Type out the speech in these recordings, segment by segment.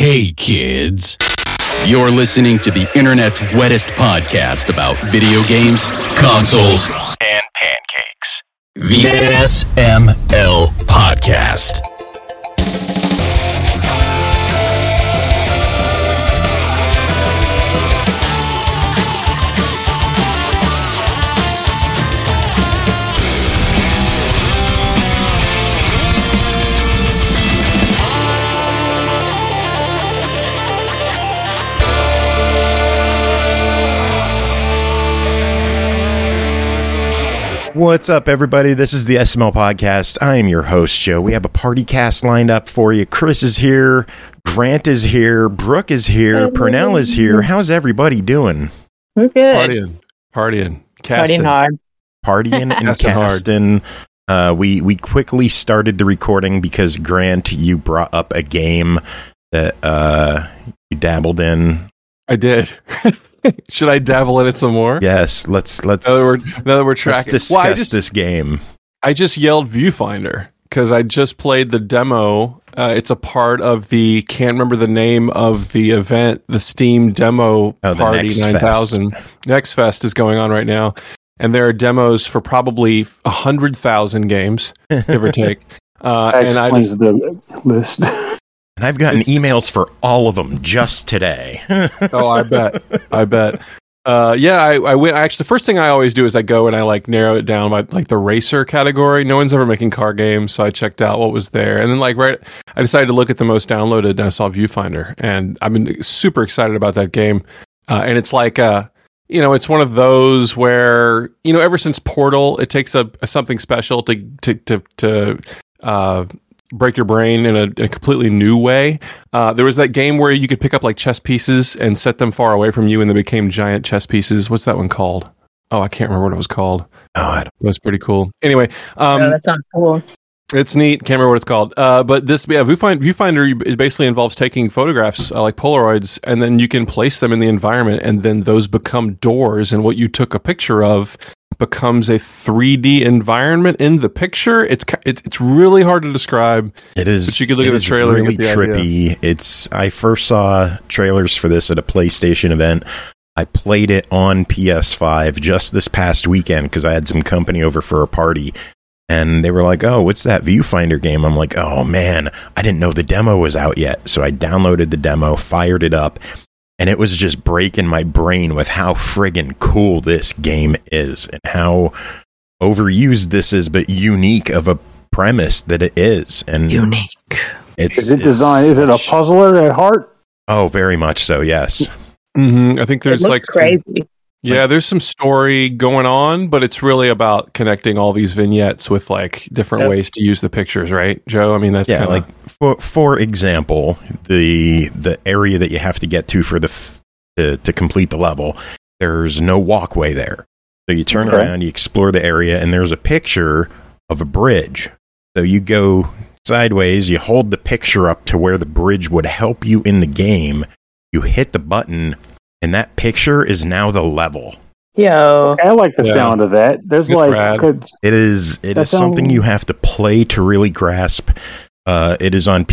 Hey kids, you're listening to the internet's wettest podcast about video games, consoles, and pancakes. The SML Podcast. What's up, everybody? This is the SML Podcast. I am your host, Joe. We have a party cast lined up for you. Chris is here. Grant is here. Brooke is here. Purnell is here. How's everybody doing? We're good. Partying. Partying hard. Partying and casting. We quickly started the recording because, Grant, you brought up a game that you dabbled in. I did. Should I dabble in it some more? Yes, let's now that we're tracking. Let's discuss this game. I just yelled Viewfinder because I just played the demo. It's a part of the, can't remember the name of the event, the Steam demo party 9000. Next Fest is going on right now. And there are demos for probably 100,000 games, give or take. And I just the list. And I've gotten emails for all of them just today. Oh, I bet. I went. Actually, the first thing I always do is I go and I narrow it down by the racer category. No one's ever making car games, so I checked out what was there, and then I decided to look at the most downloaded, and I saw Viewfinder, and I've been super excited about that game. And it's it's one of those where ever since Portal, it takes something special to break your brain in a completely new way. There was that game where you could pick up chess pieces and set them far away from you, and they became giant chess pieces. What's that one called? Oh, I can't remember what it was called. Oh, it was pretty cool. Anyway, that sounds cool. It's neat. Can't remember what it's called. But this, Viewfinder, it basically involves taking photographs like Polaroids, and then you can place them in the environment, and then those become doors, and what you took a picture of becomes a 3D environment in the picture. It's really hard to describe. It is. But you can look at the trailer really and get the idea. trippy. I first saw trailers for this at a PlayStation event. I played it on PS5 just this past weekend because I had some company over for a party. And they were like, "Oh, what's that Viewfinder game?" I'm like, "Oh man, I didn't know the demo was out yet." So I downloaded the demo, fired it up, and it was just breaking my brain with how friggin' cool this game is and how overused this is, but unique of a premise that it is. And unique. Is it designed? Is it a puzzler at heart? Oh, very much so. Yes. Mm-hmm. I think there's crazy. There's some story going on, but it's really about connecting all these vignettes with different ways to use the pictures, right, Joe? I mean, that's kind of for example, the area that you have to get to for to complete the level. There's no walkway there, so you turn around, you explore the area, and there's a picture of a bridge. So you go sideways, you hold the picture up to where the bridge would help you in the game. You hit the button, and that picture is now the level. Yo, I like the sound of that. There's it is something you have to play to really grasp. It is on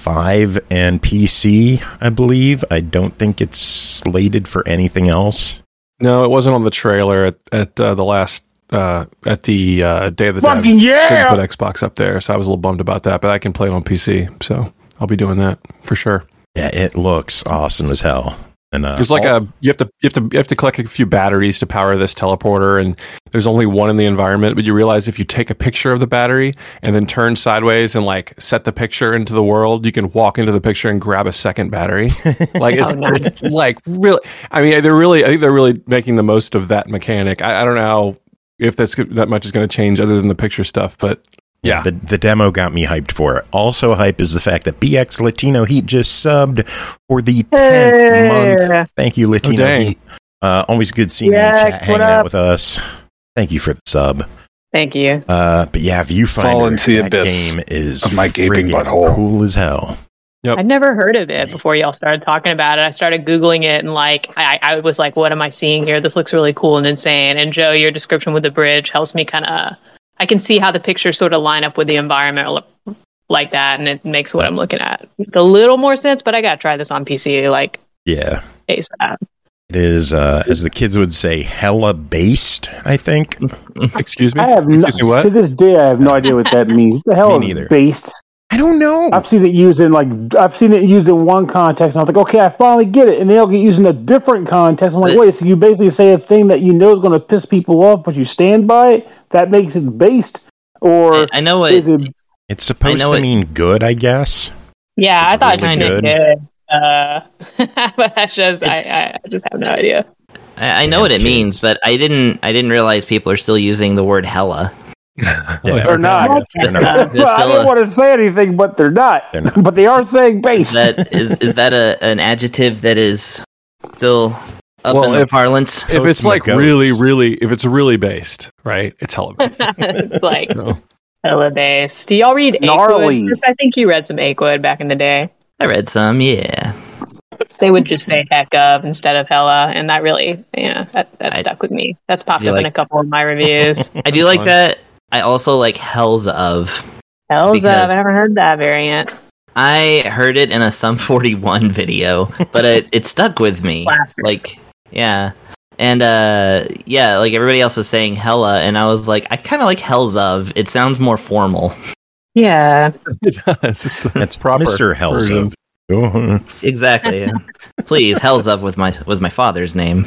PS5 and PC, I believe. I don't think it's slated for anything else. No, it wasn't on the trailer at the last at the Day of the Devs. Yeah! Didn't put Xbox up there, so I was a little bummed about that. But I can play it on PC, so I'll be doing that for sure. Yeah, it looks awesome as hell. And there's you have to collect a few batteries to power this teleporter, and there's only one in the environment. But you realize if you take a picture of the battery and then turn sideways and set the picture into the world, you can walk into the picture and grab a second battery. It's really. I mean, I think they're really making the most of that mechanic. I don't know if that much is going to change other than the picture stuff, but. Yeah, the demo got me hyped for it. Also hype is the fact that BX Latino Heat just subbed for the 10th month. Thank you, Latino Heat. Always good seeing you in chat, hanging out with us. Thank you for the sub. Thank you. But yeah, Viewfinder, fall into the abyss game is of my gaping butthole. Cool as hell. Yep. I'd never heard of it before y'all started talking about it. I started Googling it, and I was like, what am I seeing here? This looks really cool and insane. And Joe, your description with the bridge helps me I can see how the pictures sort of line up with the environmental like that, and it makes what I'm looking at a little more sense. But I gotta try this on PC, like Yeah. ASAP. It is, as the kids would say, hella based, I think. Excuse me? I have Excuse me, what? to this day, I have no idea what that means. What the hell Me is neither. based? I don't know. I've seen it used in one context, and I was like, okay, I finally get it. And they'll get used in a different context. I'm like, wait, so you basically say a thing that you know is going to piss people off, but you stand by it? That makes it based? Or I know what is it? It's supposed to mean good, I guess. Yeah, It's I thought really it just meant good. But that's just I just have no idea. I know what it means, but I didn't realize people are still using the word hella. Yeah. They're not. They're not. That's I still didn't a- want to say anything, but they're not. They're not. But they are saying based. Is that an adjective that is still up Well, in the if- parlance? If it's Goats like and the really, goats. really, if it's really based, right? It's hella based. It's like No. hella based. Do y'all read Gnarly. Akewood? Chris, I think you read some Akewood back in the day. I read some, yeah. They would just say heck of instead of hella, and that really, that stuck with me. That's popped up in a couple of my reviews. I do like fun. that. I also like hells of. Hells Because- of, I haven't heard that variant. I heard it in a Sum 41 video, but it stuck with me. Classic. Like, yeah. And, like everybody else is saying hella, and I was like, I kind of like hells of. It sounds more formal. Yeah. It does. It's the That's proper Mr. version. Helzo. Oh, Exactly. Yeah. Please, hells of was my father's name.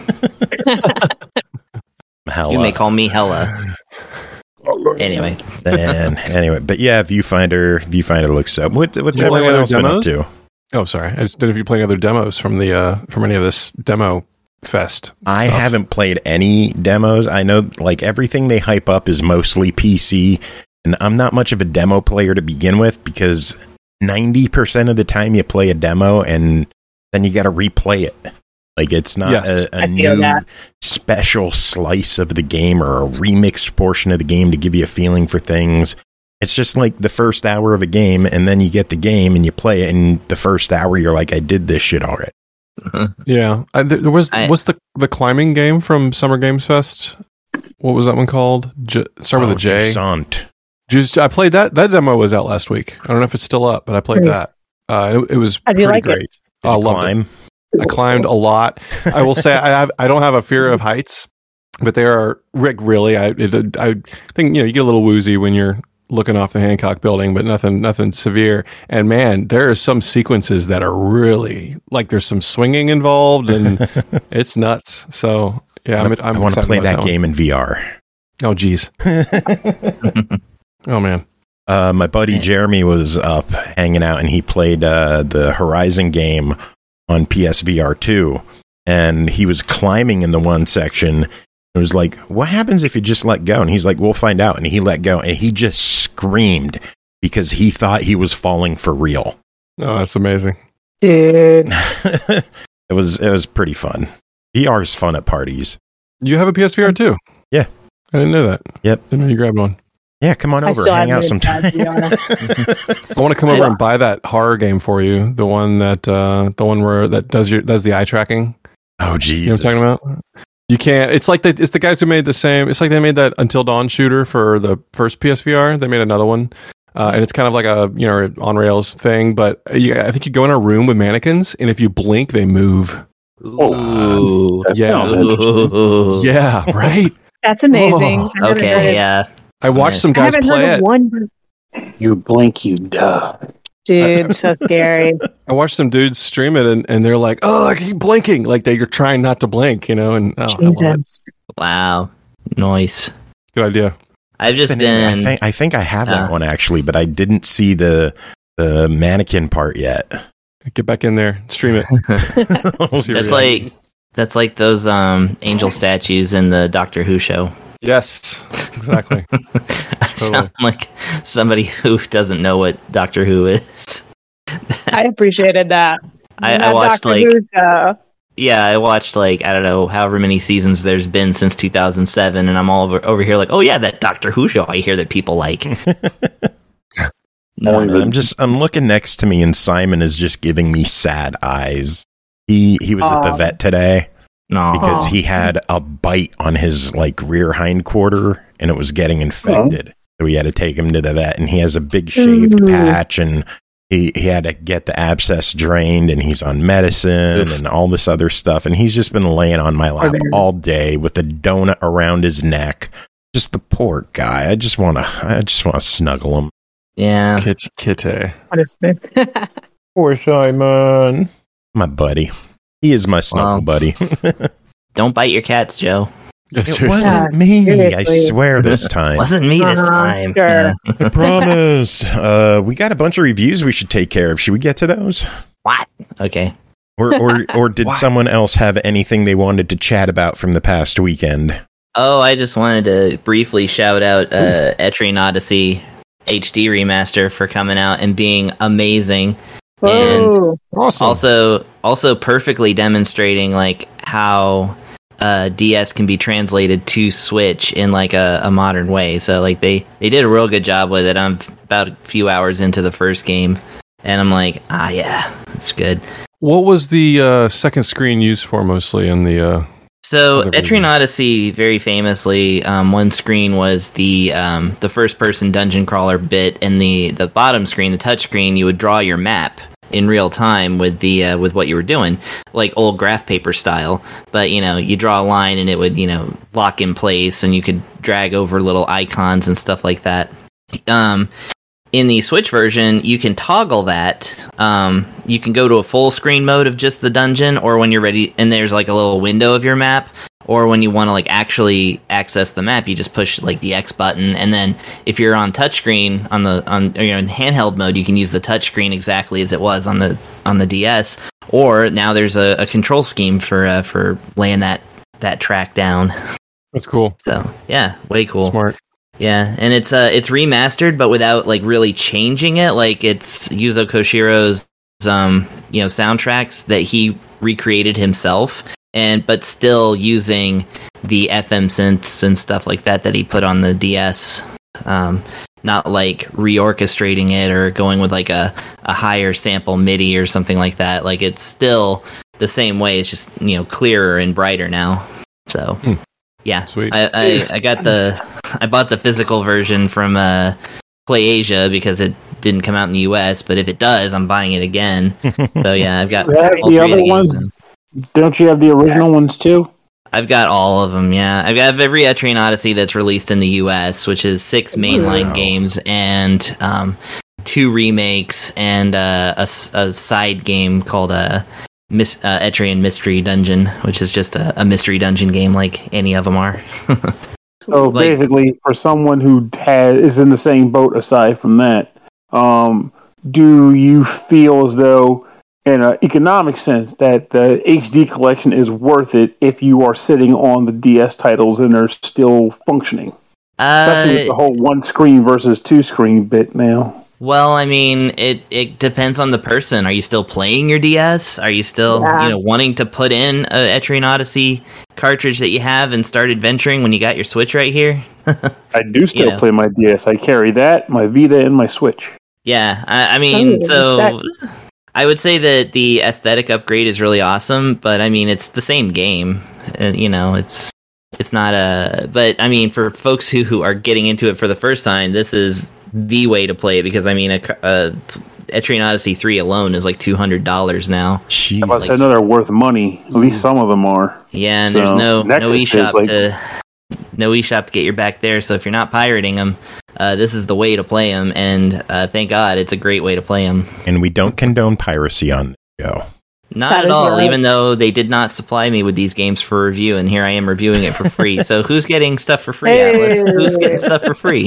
hella. You may call me hella. Anyway. And anyway, but yeah, Viewfinder looks up. What's You play everyone other else been up demos? to? Oh, sorry. I just didn't know if you're playing other demos from any of this demo fest. I stuff. haven't played any demos. I know like everything they hype up is mostly PC, and I'm not much of a demo player to begin with because 90% of the time you play a demo and then you got to replay it. Like it's not Yes. a I feel new that. special slice of the game or a remixed portion of the game to give you a feeling for things. It's just like the first hour of a game, and then you get the game and you play it, and the first hour you're like, I did this shit already. Yeah, there was the climbing game from Summer Games Fest. What was that one called? Start with a J. Jusant. I played that. That demo was out last week. I don't know if it's still up, but I played Nice. that. It was How'd you pretty like it? great. Did I you loved climb? it. I climbed a lot. I will say I don't have a fear of heights, but there are really. I think you get a little woozy when you're looking off the Hancock building, but nothing severe. And man, there are some sequences that are really like there's some swinging involved, and it's nuts. So yeah, I want to excited play about that game in VR. one. Oh geez. Oh man. My buddy Jeremy was up hanging out, and he played the Horizon game on PSVR 2, and he was climbing in the one section. It was like, what happens if you just let go? And he's like, we'll find out. And he let go, and he just screamed because he thought he was falling for real. Oh, that's amazing. Dude. It was pretty fun. VR's fun at parties. You have a PSVR too? Yeah. I didn't know that. Yep. Didn't know you grabbed one. Yeah, come on I over, still hang out haven't sometime. tried I want to come over and buy that horror game for you. The one that that does the eye tracking. Oh, You Jesus. know what I'm talking about? You can't. It's like it's the guys who made the same. It's like they made that Until Dawn shooter for the first PSVR. They made another one, and it's kind of like a on rails thing. But I think you go in a room with mannequins, and if you blink, they move. Ooh. That Yeah. sounds interesting. Ooh. Yeah, right. That's amazing. Oh, I haven't heard Okay, it. yeah. I watched some I guys haven't play heard of it. one. You blink, you die. Dude, so scary. I watched some dudes stream it, and they're like, "Oh, I keep blinking!" Like you're trying not to blink, And I love it. Jesus. Wow. Nice. Good idea. I've just been. I think I have that one actually, but I didn't see the mannequin part yet. Get back in there, stream it. That's like those angel statues in the Doctor Who show. Yes, exactly. I sound like somebody who doesn't know what Doctor Who is. I appreciated that. I watched Dr. like Who show. yeah, I watched like I don't know however many seasons there's been since 2007, and I'm all over here like, oh yeah, that Doctor Who show I hear that people like. No, I'm looking next to me, and Simon is just giving me sad eyes. He was at the vet today No, because he had a bite on his like rear hind quarter, and it was getting infected. So we had to take him to the vet, and he has a big shaved patch, and he had to get the abscess drained, and he's on medicine and all this other stuff. And he's just been laying on my lap all day with a donut around his neck. Just the poor guy. I just want to snuggle him. Yeah. Kitty. What is it? Poor Simon. My buddy. He is my snuggle buddy. Don't bite your cats, Joe. It wasn't me. seriously. I swear this time. Wasn't me this time. Sure. Yeah. I promise. We got a bunch of reviews we should take care of. Should we get to those? What? Okay. Or did someone else have anything they wanted to chat about from the past weekend? Oh, I just wanted to briefly shout out Etrian Odyssey HD remaster for coming out and being amazing. Whoa. And Awesome. also perfectly demonstrating like how DS can be translated to Switch in like a modern way. So like they did a real good job with it. I'm about a few hours into the first game, and I'm like, yeah, it's good. What was the second screen used for mostly in the? So Etrian Odyssey, very famously, one screen was the first person dungeon crawler bit, and the bottom screen, the touch screen, you would draw your map in real time with the with what you were doing, like old graph paper style. But you draw a line and it would lock in place, and you could drag over little icons and stuff like that. In the Switch version, you can toggle that. You can go to a full screen mode of just the dungeon, or when you're ready, and there's like a little window of your map, or when you want to like actually access the map, you just push like the X button, and then if you're on touchscreen in handheld mode, you can use the touchscreen exactly as it was on the DS. Or now there's a control scheme for laying that track down. That's cool. So yeah, way cool. Smart. Yeah, and it's remastered, but without like really changing it. Like it's Yuzo Koshiro's soundtracks that he recreated himself, but still using the FM synths and stuff like that he put on the DS. Not like reorchestrating it or going with like a higher sample MIDI or something like that. Like it's still the same way. It's just clearer and brighter now. So. Yeah, sweet. I bought the physical version from PlayAsia because it didn't come out in the US, but if it does, I'm buying it again. So yeah, I've got all the three other of the ones. games. Don't you have the original ones too? I've got all of them. Yeah, I've got every Etrian Odyssey that's released in the US, which is 6 mainline games and 2 remakes and a side game called Etrian Mystery Dungeon, which is just a mystery dungeon game like any of them are. So basically, for someone who is in the same boat aside from that, do you feel as though, in an economic sense, that the HD collection is worth it if you are sitting on the DS titles and they're still functioning? Especially with the whole 1 screen versus 2 screen bit now. Well, I mean, it depends on the person. Are you still playing your DS? Are you still, wanting to put in a Etrian Odyssey cartridge that you have and start adventuring when you got your Switch right here? I do still play my DS. I carry that, my Vita, and my Switch. Yeah, I mean, I would say that the aesthetic upgrade is really awesome, but I mean, it's the same game. It's not but I mean, for folks who are getting into it for the first time, this is the way to play it, because I mean, Etrian Odyssey 3 alone is like $200 now. I must say, they're worth money. At least some of them are. Yeah, and there's no eShop to get your back there. So if you're not pirating them, this is the way to play them. And thank God, it's a great way to play them. And we don't condone piracy on the show. Not at all, even though they did not supply me with these games for review, and here I am reviewing it for free. So who's getting stuff for free, Atlas? Who's getting stuff for free?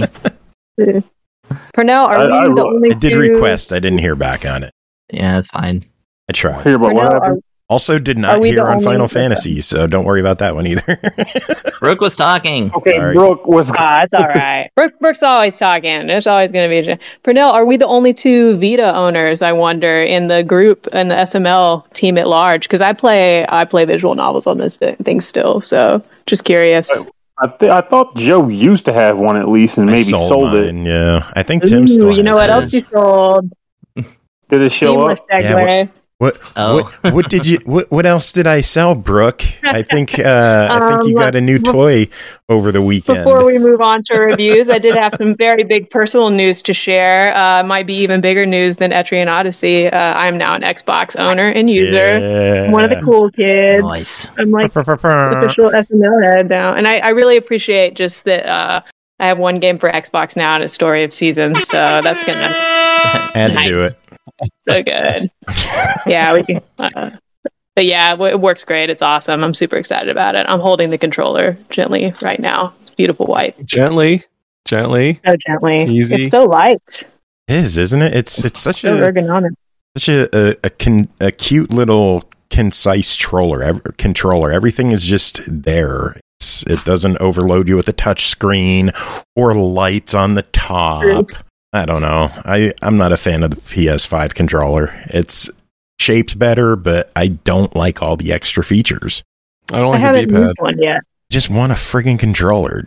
Pernell, are we the only I did request. I didn't hear back on it. Yeah, that's fine. I tried. Hear about what happened? Also did not hear on Final Fantasy, so don't worry about that one either. Brooke was talking. Okay, Sorry. Brooke was... it's all right. Brooke's always talking. There's always going to be... Pernell, are we the only 2 Vita owners, I wonder, in the group and the SML team at large? Because I play visual novels on this thing still, so just curious. I thought Joe used to have one at least, and maybe sold mine, it. Yeah, I think Tim still has You know what else his. you sold? Did it show up? Seamless segue. What did you? What else did I sell, Brooke? I think you got a new toy over the weekend. Before we move on to reviews, I did have some very big personal news to share. Might be even bigger news than Etrian Odyssey. I'm now an Xbox owner and user. Yeah. One of the cool kids. Nice. I'm like official SML head now, and I really appreciate just that. I have one game for Xbox now and a Story of Seasons, so that's gonna Had to do it. So good. Yeah, we can. But yeah, it works great. It's awesome. I'm super excited about it. I'm holding the controller gently right now. Beautiful white. Gently. So gently. Easy. It's so light. It is, isn't it? It's such So ergonomic. such a cute little concise controller. Everything is just there. It doesn't overload you with a touch screen or lights on the top. I don't know. I'm not a fan of the PS5 controller. It's shaped better, but I don't like all the extra features. I don't like I the haven't D-pad. used one yet. Just want a friggin' controller.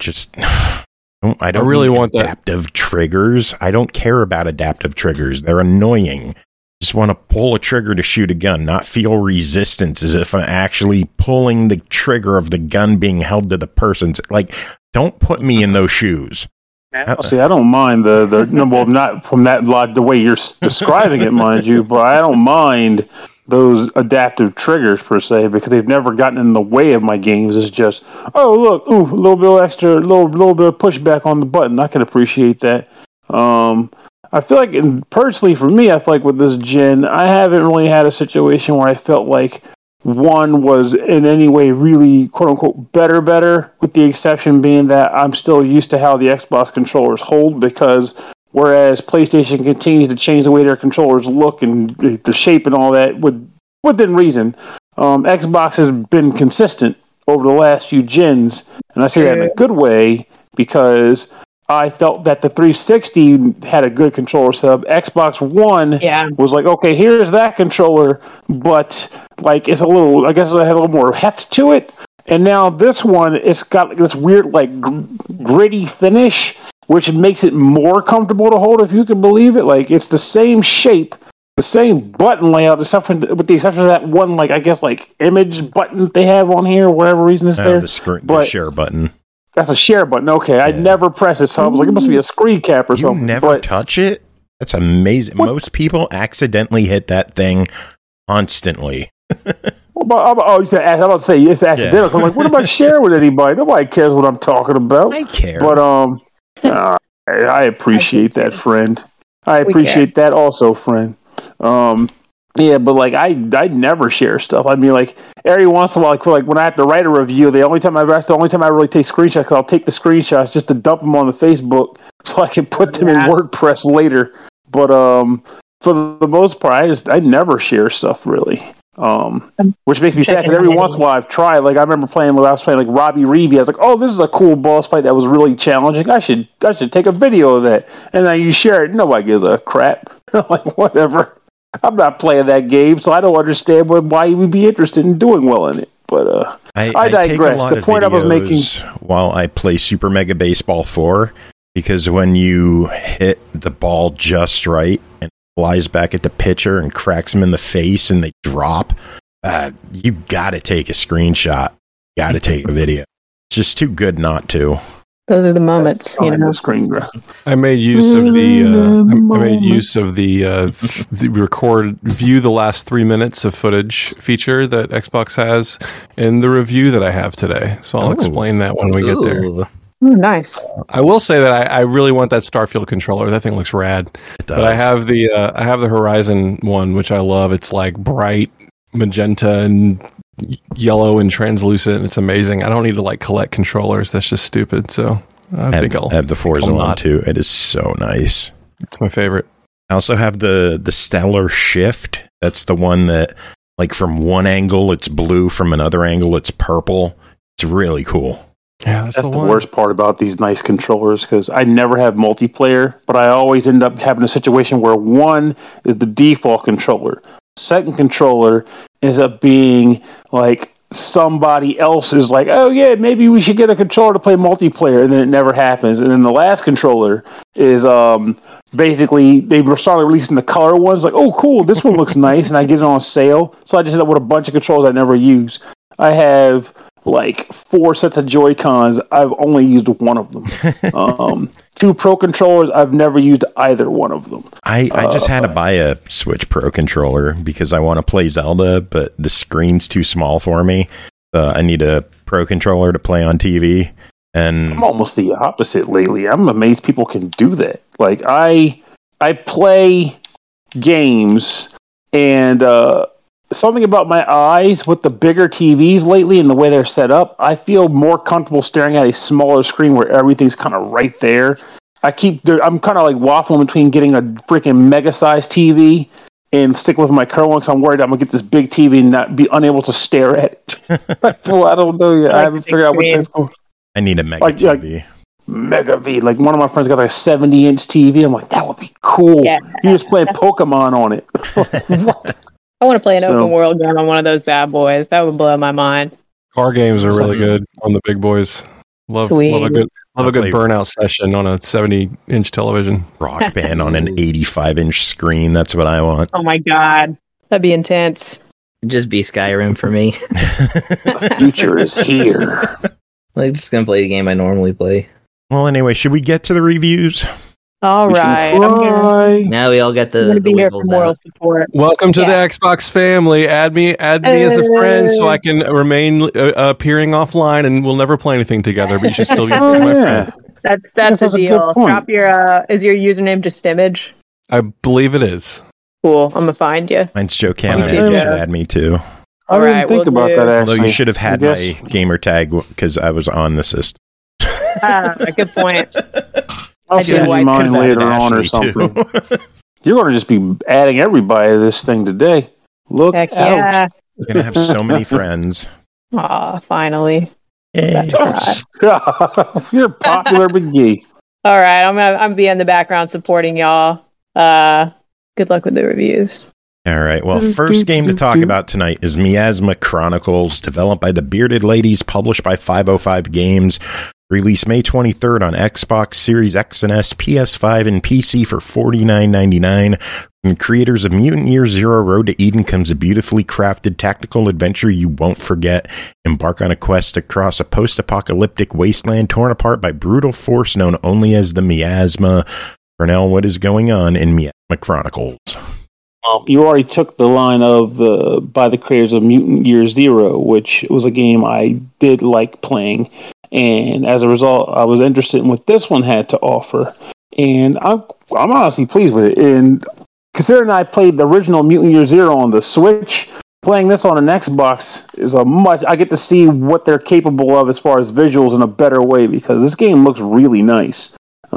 I don't really need want that. adaptive triggers. I don't care about adaptive triggers. They're annoying. Just want to pull a trigger to shoot a gun, not feel resistance as if I'm actually pulling the trigger of the gun being held to the person's. Like, don't put me in those shoes. See, I don't mind not from the way you're describing it, mind you, but I don't mind those adaptive triggers per se because they've never gotten in the way of my games. It's just, oh look, a little bit extra, little bit of pushback on the button. I can appreciate that. I feel like, personally for me, I feel like with this gen, I haven't really had a situation where I felt like one was in any way really quote-unquote better, with the exception being that I'm still used to how the Xbox controllers hold, because whereas PlayStation continues to change the way their controllers look and the shape and all that within reason, Xbox has been consistent over the last few gens, and I say that in a good way because I felt that the 360 had a good controller setup. Xbox One was like, okay, here's that controller, but like it's a little, I guess it had a little more heft to it. And now this one, it's got this weird like gritty finish, which makes it more comfortable to hold, if you can believe it. Like it's the same shape, the same button layout, with the exception of that one, like I guess like image button that they have on here, whatever reason it's there. The share button. That's a share button. Okay, yeah. I never press it, so I was like, it must be a screen cap or something. You never touch it? That's amazing. What? Most people accidentally hit that thing constantly. You said, I'm about to say it's accidental. Yeah. I'm like, what am I sharing with anybody? Nobody cares what I'm talking about. I care. But I appreciate that, friend. I appreciate that also, friend. Yeah, but like I never share stuff. I mean, like every once in a while, like when I have to write a review, the only time I really take screenshots, because I'll take the screenshots just to dump them on the Facebook so I can put them in WordPress later. But for the most part, I never share stuff really. Which makes me sad because every once in a while I've tried. Like I remember when I was playing like Robbie Reevy. I was like, oh, this is a cool boss fight that was really challenging. I should take a video of that. And then you share it. Nobody gives a crap. Like whatever. I'm not playing that game, so I don't understand why you would be interested in doing well in it. But I digress. Take a lot the point I was making while I play Super Mega Baseball 4, because when you hit the ball just right and flies back at the pitcher and cracks him in the face and they drop, you got to take a screenshot. Got to take a video. It's just too good not to. Those are the moments, you know. I made use of the record view the last 3 minutes of footage feature that Xbox has in the review that I have today. So I'll explain that when we get there. Ooh, nice. I will say that I really want that Starfield controller. That thing looks rad. But I have the Horizon one, which I love. It's like bright magenta and yellow and translucent. It's amazing. I don't need to like collect controllers. That's just stupid. So I think I'll have the Forza one too. It is so nice. It's my favorite. I also have the Stellar Shift. That's the one that, like, from one angle it's blue, from another angle it's purple. It's really cool. Yeah, that's the worst part about these nice controllers, because I never have multiplayer, but I always end up having a situation where one is the default controller. Second controller ends up being like somebody else is like, oh yeah, maybe we should get a controller to play multiplayer, and then it never happens. And then the last controller is basically they started releasing the color ones. Like, oh, cool, this one looks nice, and I get it on sale. So I just ended up with a bunch of controllers I never use. I have like 4 sets of Joy-Cons. I've only used one of them. 2 Pro controllers. I've never used either one of them. I just had to buy a Switch Pro controller because I want to play Zelda, but the screen's too small for me. I need a Pro controller to play on TV. And I'm almost the opposite lately. I'm amazed people can do that. Like I play games, and something about my eyes with the bigger TVs lately and the way they're set up, I feel more comfortable staring at a smaller screen where everything's kind of right there. I'm kind of like waffling between getting a freaking mega-sized TV and stick with my current one because I'm worried I'm going to get this big TV and not be unable to stare at it. Well, I don't know yet. I haven't figured out what that's going. I need a mega TV. Mega V. Like, one of my friends got like a 70-inch TV. I'm like, that would be cool. Yeah. You're just playing Pokemon on it. I want to play an open world game on one of those bad boys. That would blow my mind. Car games are really good on the big boys. Love a good burnout session on a 70-inch television. Rock Band on an 85-inch screen. That's what I want. Oh my god, that'd be intense. Just be Skyrim for me. The future is here. I'm just gonna play the game I normally play. Well, anyway, should we get to the reviews? All right. Now we all got the. I'm gonna be here for moral support. Welcome to the Xbox family. Add me as a friend so I can remain appearing offline, and we'll never play anything together. But you should still be my friend. That's the deal. Drop your. Is your username just Image? I believe it is. Cool. I'm gonna find you. Mine's Joe Cameron. You should add me too. I didn't think about that. Actually, although you should have had my gamer tag because I was on the system. Good point. I'll send you mine later on or something. You're going to just be adding everybody to this thing today. Look out. Yeah. You're going to have so many friends. Aw, finally. You're popular McGee. All right, I'm be in the background supporting y'all. Good luck with the reviews. All right, well, first game to talk about tonight is Miasma Chronicles, developed by the Bearded Ladies, published by 505 Games. Released May 23rd on Xbox Series X and S, PS5, and PC for $49.99. From the creators of Mutant Year Zero, Road to Eden comes a beautifully crafted tactical adventure you won't forget. Embark on a quest across a post-apocalyptic wasteland torn apart by brutal force known only as the Miasma. Pernell, what is going on in Miasma Chronicles? You already took the line of by the creators of Mutant Year Zero, which was a game I did like playing. And as a result, I was interested in what this one had to offer. And I'm honestly pleased with it. And considering I played the original Mutant Year Zero on the Switch, playing this on an Xbox is I get to see what they're capable of as far as visuals in a better way, because this game looks really nice.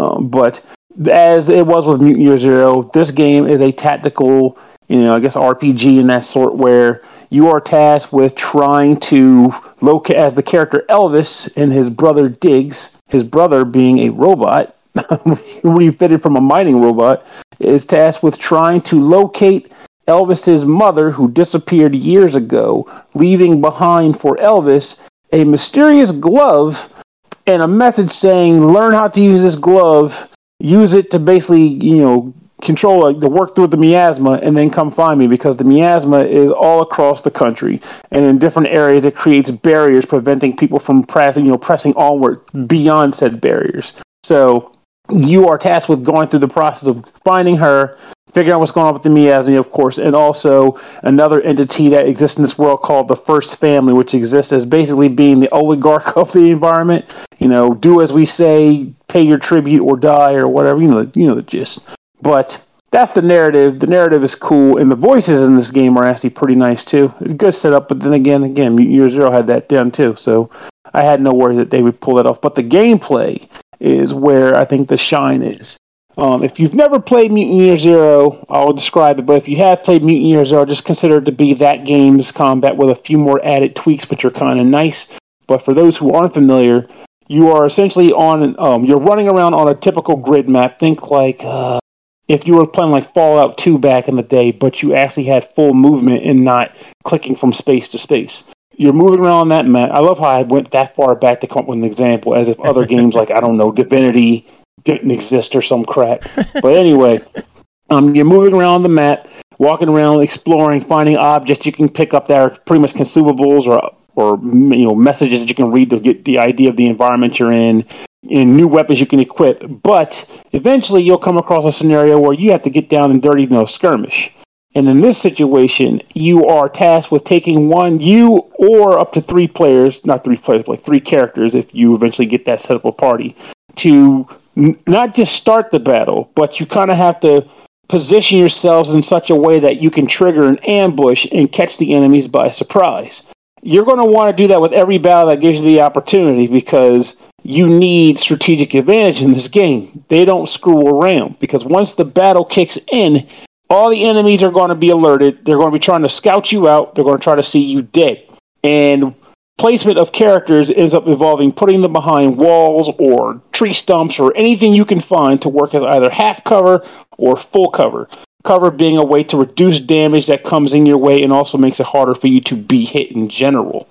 But as it was with Mutant Year Zero, this game is a tactical, I guess RPG in that sort, where you are tasked with trying to locate, as the character Elvis and his brother Diggs, his brother being a robot, refitted from a mining robot, is tasked with trying to locate Elvis's mother, who disappeared years ago, leaving behind for Elvis a mysterious glove and a message saying, learn how to use this glove, use it to basically, control, to work through the miasma, and then come find me, because the miasma is all across the country, and in different areas it creates barriers preventing people from pressing onward beyond said barriers. So you are tasked with going through the process of finding her, figuring out what's going on with the miasma, of course, and also another entity that exists in this world called the First Family, which exists as basically being the oligarch of the environment. Do as we say, pay your tribute or die, or whatever. The gist. But that's the narrative. The narrative is cool, and the voices in this game are actually pretty nice too. It's a good setup, but then again, Mutant Year Zero had that down too, so I had no worries that they would pull that off. But the gameplay is where I think the shine is. If you've never played Mutant Year Zero, I'll describe it, but if you have played Mutant Year Zero, just consider it to be that game's combat with a few more added tweaks, which are kind of nice. But for those who aren't familiar, you are essentially you're running around on a typical grid map. Think like if you were playing like Fallout 2 back in the day, but you actually had full movement and not clicking from space to space. You're moving around that map. I love how I went that far back to come up with an example, as if other games like, Divinity, didn't exist or some crap. But anyway, you're moving around the map, walking around, exploring, finding objects you can pick up that are pretty much consumables or messages that you can read to get the idea of the environment you're in, and new weapons you can equip. But eventually you'll come across a scenario where you have to get down and dirty, skirmish. And in this situation, you are tasked with taking you or up to 3 players, not 3 players, but 3 characters if you eventually get that set up a party, to not just start the battle, but you kind of have to position yourselves in such a way that you can trigger an ambush and catch the enemies by surprise. You're going to want to do that with every battle that gives you the opportunity, because you need strategic advantage in this game. They don't screw around, because once the battle kicks in, all the enemies are going to be alerted. They're going to be trying to scout you out. They're going to try to see you dead. And placement of characters ends up involving putting them behind walls or tree stumps or anything you can find to work as either half cover or full cover. Cover being a way to reduce damage that comes in your way and also makes it harder for you to be hit in general.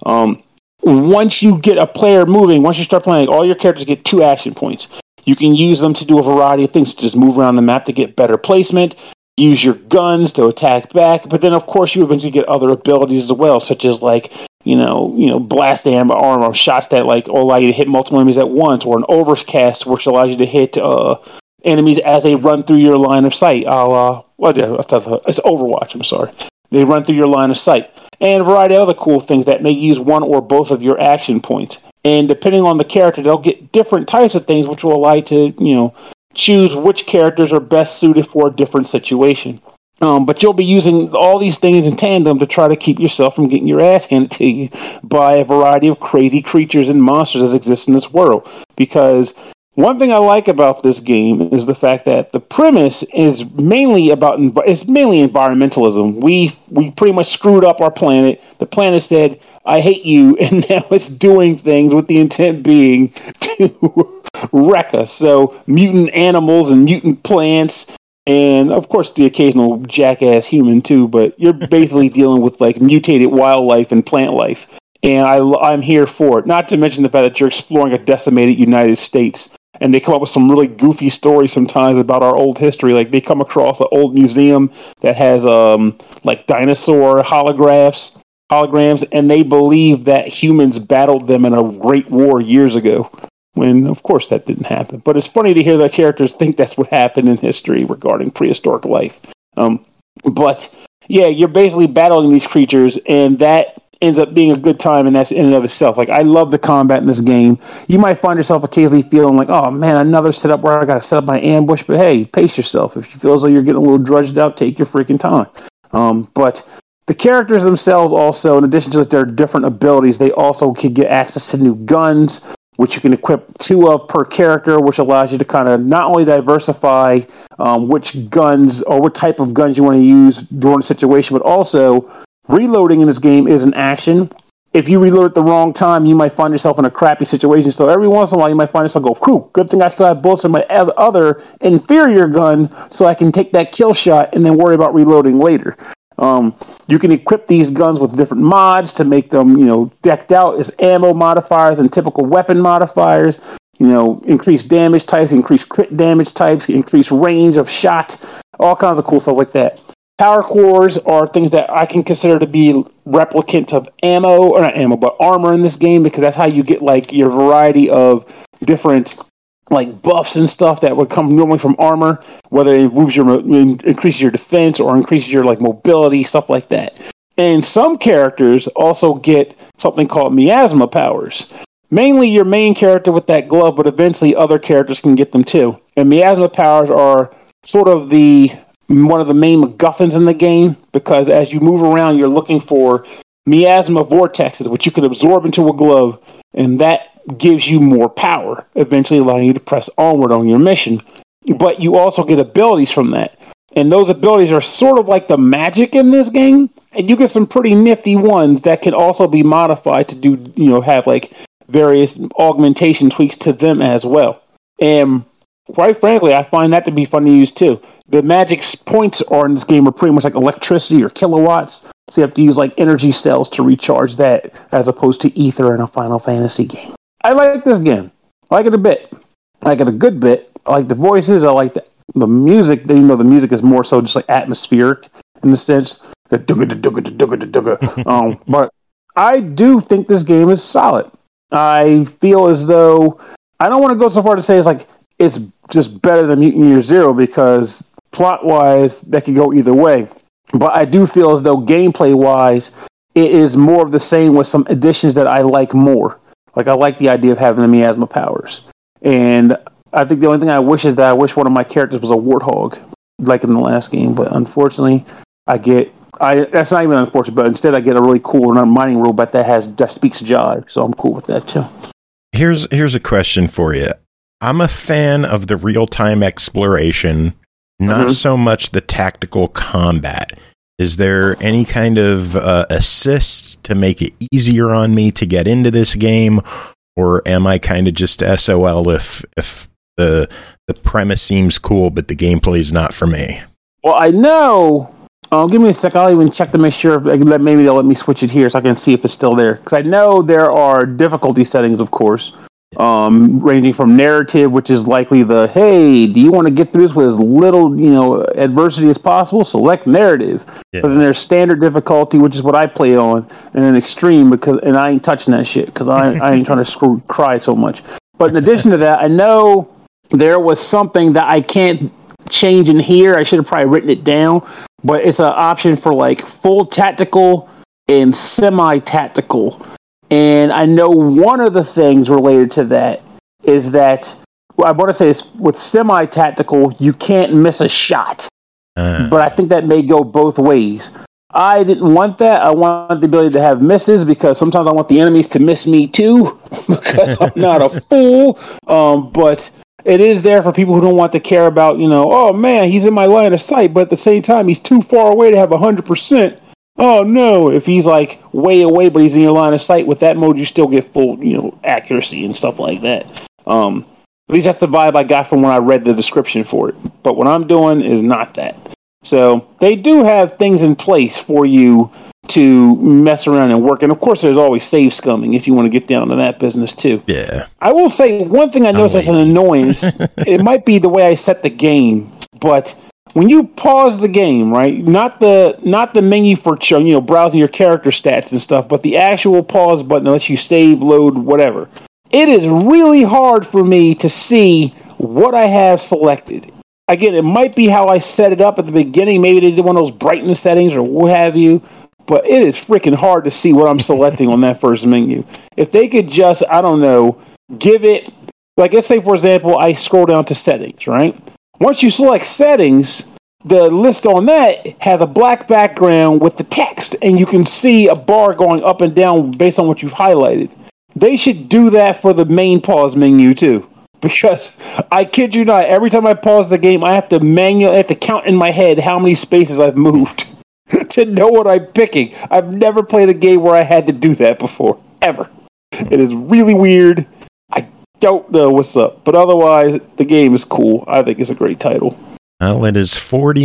Once you get a player moving, once you start playing, all your characters get 2 action points. You can use them to do a variety of things, such as move around the map to get better placement, use your guns to attack back, but then of course you eventually get other abilities as well, such as blast armor, shots that allow you to hit multiple enemies at once, or an overcast which allows you to hit enemies as they run through your line of sight. It's Overwatch, I'm sorry. They run through your line of sight. And a variety of other cool things that may use one or both of your action points. And depending on the character, they'll get different types of things which will allow you to, choose which characters are best suited for a different situation. But you'll be using all these things in tandem to try to keep yourself from getting your ass handed to you by a variety of crazy creatures and monsters that exist in this world. Because one thing I like about this game is the fact that the premise is mainly environmentalism. We pretty much screwed up our planet. The planet said, "I hate you," and now it's doing things with the intent being to wreck us. So mutant animals and mutant plants, and of course the occasional jackass human too, but you're basically dealing with mutated wildlife and plant life. And I'm here for it. Not to mention the fact that you're exploring a decimated United States. And they come up with some really goofy stories sometimes about our old history. Like they come across an old museum that has dinosaur holograms, and they believe that humans battled them in a great war years ago. When, of course, that didn't happen. But it's funny to hear that characters think that's what happened in history regarding prehistoric life. But, yeah, you're basically battling these creatures, and that ends up being a good time, and that's in and of itself. I love the combat in this game. You might find yourself occasionally feeling like, oh, man, another setup where I got to set up my ambush. But, hey, pace yourself. If you feel as though you're getting a little drudged out, take your freaking time. But the characters themselves also, in addition to their different abilities, they also can get access to new guns, which you can equip 2 of per character, which allows you to kind of not only diversify which guns or what type of guns you want to use during a situation, but also reloading in this game is an action. If you reload at the wrong time, you might find yourself in a crappy situation. So every once in a while, you might find yourself go, "Whew, good thing I still have bullets in my other inferior gun, so I can take that kill shot and then worry about reloading later." You can equip these guns with different mods to make them, decked out as ammo modifiers and typical weapon modifiers. Increase damage types, increase crit damage types, increase range of shot, all kinds of cool stuff like that. Power cores are things that I can consider to be replicant of armor in this game, because that's how you get your variety of different buffs and stuff that would come normally from armor, whether it increases your defense or increases your mobility, stuff like that. And some characters also get something called miasma powers. Mainly your main character with that glove, but eventually other characters can get them too. And miasma powers are sort of one of the main MacGuffins in the game, because as you move around, you're looking for miasma vortexes, which you can absorb into a glove, and that gives you more power, eventually allowing you to press onward on your mission. But you also get abilities from that. And those abilities are sort of like the magic in this game, and you get some pretty nifty ones that can also be modified to do, have various augmentation tweaks to them as well. And quite frankly, I find that to be fun to use too. The magic points in this game are pretty much like electricity or kilowatts, so you have to use energy cells to recharge that, as opposed to ether in a Final Fantasy game. I like this game. I like it a bit. I like it a good bit. I like the voices. I like the music. Even though the music is more so just like atmospheric in the sense the but I do think this game is solid. I feel as though I don't want to go so far to say it's just better than Mutant Year Zero because plot-wise that could go either way. But I do feel as though gameplay-wise it is more of the same with some additions that I like more. Like I like the idea of having the miasma powers. And I think the only thing I wish is that I wish one of my characters was a warthog, like in the last game. But unfortunately, that's not even unfortunate, but instead I get a really cool mining robot that speaks jive. So I'm cool with that too. Here's a question for you. I'm a fan of the real-time exploration, not so much the tactical combat. Is there any kind of assist to make it easier on me to get into this game, or am I kind of just SOL if the premise seems cool but the gameplay is not for me? Well, I know. Give me a sec. I'll even check to make sure maybe they'll let me switch it here so I can see if it's still there. Because I know there are difficulty settings, of course, ranging from narrative, which is likely hey, do you want to get through this with as little adversity as possible? Select narrative. Yeah. But then there's standard difficulty, which is what I play on, and then extreme and I ain't touching that shit because I ain't trying to cry so much. But in addition to that, I know there was something that I can't change in here. I should have probably written it down. But it's an option for full tactical and semi-tactical. And I know one of the things related to that is that, I want to say is with semi-tactical, you can't miss a shot. But I think that may go both ways. I didn't want that. I want the ability to have misses because sometimes I want the enemies to miss me too because I'm not a fool. But it is there for people who don't want to care about, oh man, he's in my line of sight, but at the same time, he's too far away to have 100%. Oh no, if he's way away, but he's in your line of sight, with that mode, you still get full, accuracy and stuff like that. At least that's the vibe I got from when I read the description for it. But what I'm doing is not that. So they do have things in place for you to mess around and work. And of course, there's always save scumming if you want to get down to that business too. Yeah. I will say one thing I noticed as an annoyance, it might be the way I set the game, but when you pause the game, right? Not the menu for browsing your character stats and stuff, but the actual pause button that lets you save, load, whatever. It is really hard for me to see what I have selected. Again, it might be how I set it up at the beginning. Maybe they did one of those brightness settings or what have you. But it is freaking hard to see what I'm selecting on that first menu. If they could just, I don't know, give it, let's say, for example, I scroll down to settings, right? Once you select settings, the list on that has a black background with the text, and you can see a bar going up and down based on what you've highlighted. They should do that for the main pause menu, too. Because, I kid you not, every time I pause the game, I have to count in my head how many spaces I've moved. To know what I'm picking. I've never played a game where I had to do that before. Ever. It is really weird. I don't know what's up. But otherwise, the game is cool. I think it's a great title. Well, it is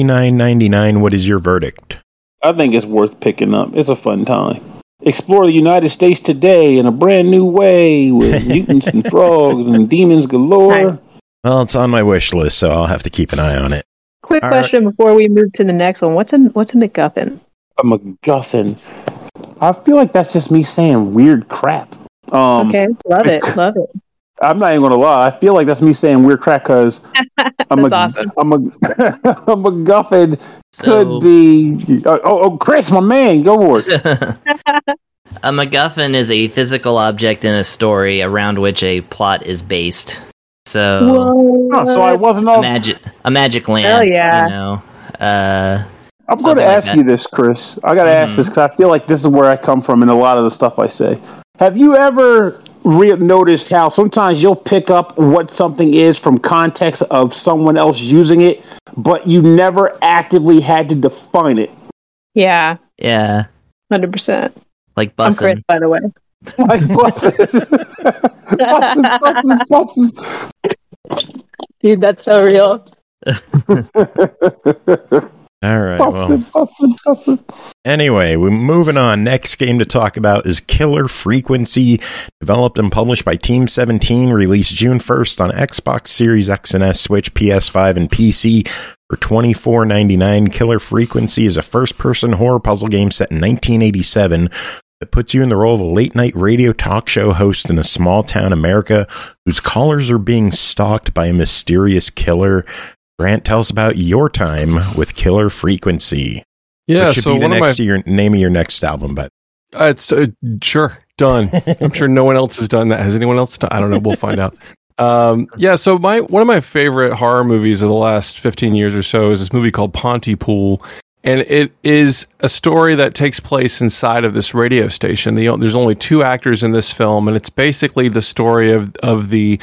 $49.99. What is your verdict? I think it's worth picking up. It's a fun time. Explore the United States today in a brand new way with mutants and frogs and demons galore. Nice. Well, it's on my wish list, so I'll have to keep an eye on it. Quick question before we move to the next one. What's a MacGuffin? A MacGuffin. I feel like that's just me saying weird crap. Okay, love it. I'm not even going to lie. I feel like that's me saying weird crap because awesome. a MacGuffin could be... Chris, my man, go for it. A MacGuffin is a physical object in a story around which a plot is based. So, so I wasn't off. A magic lamp. Hell yeah. I'm going to ask you this, Chris. I got to ask this because I feel like this is where I come from in a lot of the stuff I say. Have you ever noticed how sometimes you'll pick up what something is from context of someone else using it, but you never actively had to define it? Yeah. Yeah. 100%. Like bussin'. I'm Chris, by the way. Like bussin'. Dude, that's so real. All right. Well, anyway, we're moving on. Next game to talk about is Killer Frequency, developed and published by Team 17, released June 1st on Xbox Series X and S, Switch, PS5, and PC for $24.99. Killer Frequency is a first-person horror puzzle game set in 1987 that puts you in the role of a late-night radio talk show host in a small-town America whose callers are being stalked by a mysterious killer. Grant, tell us about your time with Killer Frequency. Yeah, What should so be the one of next my your name of your next album, but it's sure done. I'm sure no one else has done that. Has anyone else done? I don't know. We'll find out. Yeah, so one of my favorite horror movies of the last 15 years or so is this movie called Pontypool, and it is a story that takes place inside of this radio station. There's only 2 actors in this film, and it's basically the story of the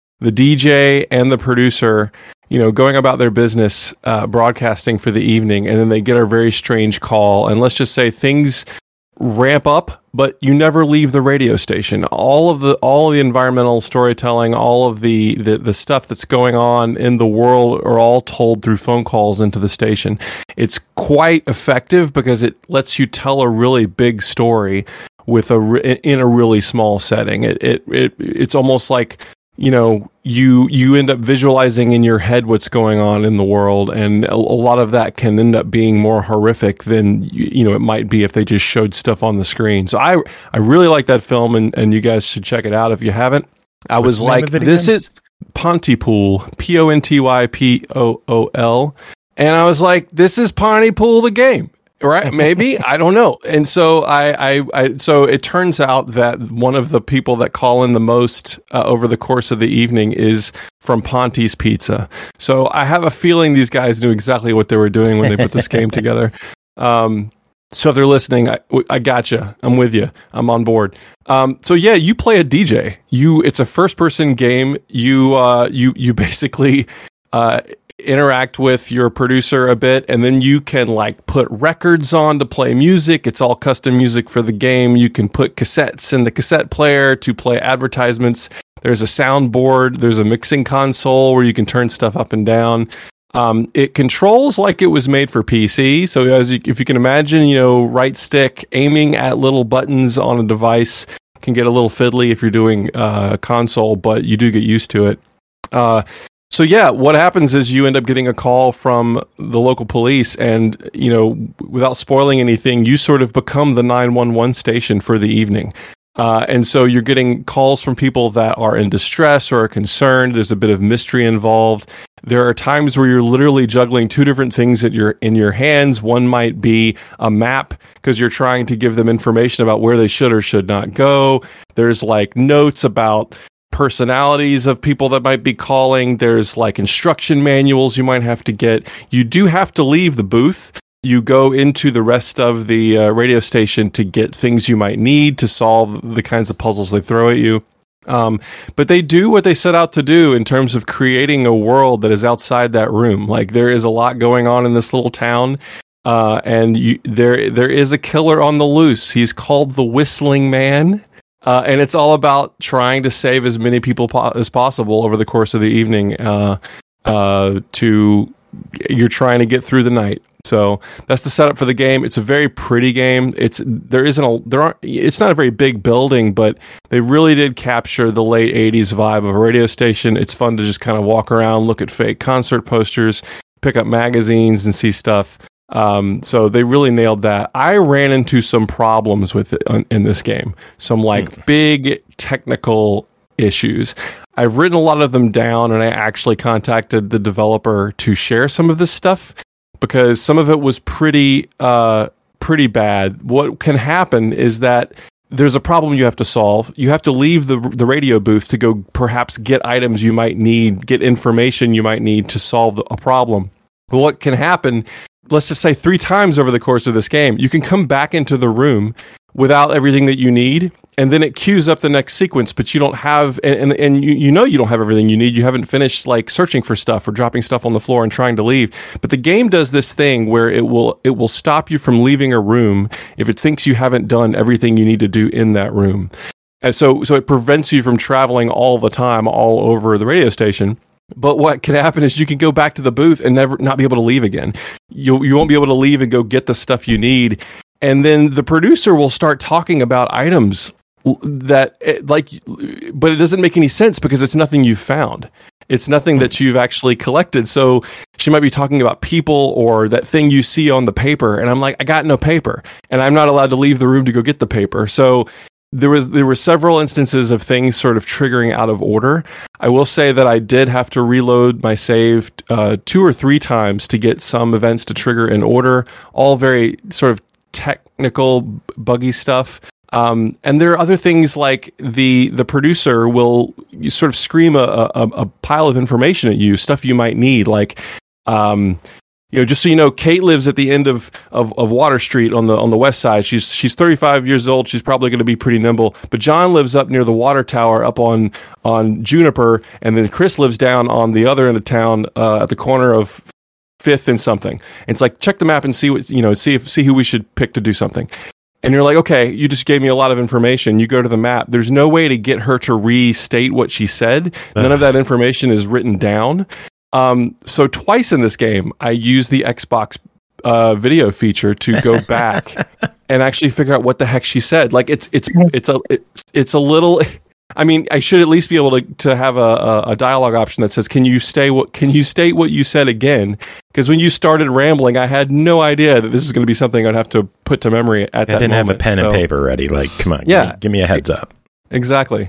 DJ and the producer, going about their business, broadcasting for the evening, and then they get a very strange call, and let's just say things ramp up, but you never leave the radio station. All of the environmental storytelling, all of the stuff that's going on in the world are all told through phone calls into the station. It's quite effective because it lets you tell a really big story in a really small setting. It's almost like, you end up visualizing in your head what's going on in the world, and a lot of that can end up being more horrific than it might be if they just showed stuff on the screen. So I really like that film, and you guys should check it out if you haven't. I was like, this is Pontypool, Pontypool, and I was like, this is Pontypool the game. Right? Maybe. I don't know. And so so it turns out that one of the people that call in the most over the course of the evening is from Ponty's Pizza. So I have a feeling these guys knew exactly what they were doing when they put this game together. So if they're listening, I gotcha. I'm with you. I'm on board. So yeah, you play a DJ. It's a first person game. You basically, interact with your producer a bit, and then you can put records on to play music. It's all custom music for the game. You can put cassettes in the cassette player to play advertisements. There's a soundboard. There's a mixing console where you can turn stuff up and down. It controls like it was made for PC. So if you can imagine, right stick aiming at little buttons on a device can get a little fiddly if you're doing console, but you do get used to it. So yeah, what happens is you end up getting a call from the local police, and without spoiling anything, you sort of become the 911 station for the evening. And so you're getting calls from people that are in distress or are concerned. There's a bit of mystery involved. There are times where you're literally juggling 2 different things in your hands. One might be a map because you're trying to give them information about where they should or should not go. There's notes about personalities of people that might be calling. There's instruction manuals you might have to get. You do have to leave the booth. You go into the rest of the radio station to get things you might need to solve the kinds of puzzles they throw at you. But they do what they set out to do in terms of creating a world that is outside that room. There is a lot going on in this little town. And there is a killer on the loose. He's called the Whistling Man. And it's all about trying to save as many people as possible over the course of the evening. You're trying to get through the night. So that's the setup for the game. It's a very pretty game. It's not a very big building, but they really did capture the late 80s vibe of a radio station. It's fun to just kind of walk around, look at fake concert posters, pick up magazines, and see stuff. So they really nailed that. I ran into some problems with it in this game. Some big technical issues. I've written a lot of them down, and I actually contacted the developer to share some of this stuff because some of it was pretty bad. What can happen is that there's a problem you have to solve. You have to leave the radio booth to go perhaps get items you might need, get information you might need to solve a problem. But what can happen, let's just say 3 times over the course of this game, you can come back into the room without everything that you need, and then it queues up the next sequence, but you don't have, and you don't have everything you need. You haven't finished searching for stuff or dropping stuff on the floor and trying to leave. But the game does this thing where it will stop you from leaving a room if it thinks you haven't done everything you need to do in that room. And so it prevents you from traveling all the time all over the radio station. But what can happen is you can go back to the booth and never not be able to leave again. You won't be able to leave and go get the stuff you need. And then the producer will start talking about items that but it doesn't make any sense because it's nothing you've found. It's nothing that you've actually collected. So she might be talking about people or that thing you see on the paper. And I'm like, I got no paper and I'm not allowed to leave the room to go get the paper. So there were several instances of things sort of triggering out of order. I will say that I did have to reload my save 2 or 3 times to get some events to trigger in order, all very sort of technical, buggy stuff. And there are other things like the producer will sort of scream a pile of information at you, stuff you might need, like just so you know, Kate lives at the end of Water Street on the west side. She's 35 years old. She's probably going to be pretty nimble. But John lives up near the water tower up on Juniper, and then Chris lives down on the other end of town at the corner of 5th and something. And it's like, check the map and see what see who we should pick to do something. And you're like, okay, you just gave me a lot of information. You go to the map. There's no way to get her to restate what she said. None of that information is written down. So twice in this game, I used the Xbox video feature to go back and actually figure out what the heck she said. Like it's a little. I mean, I should at least be able to have a dialogue option that says, "Can you state what you said again?" Because when you started rambling, I had no idea that this is going to be something I'd have to put to memory at that moment. I didn't have a pen and paper ready. Like, come on, give me a heads up. Exactly.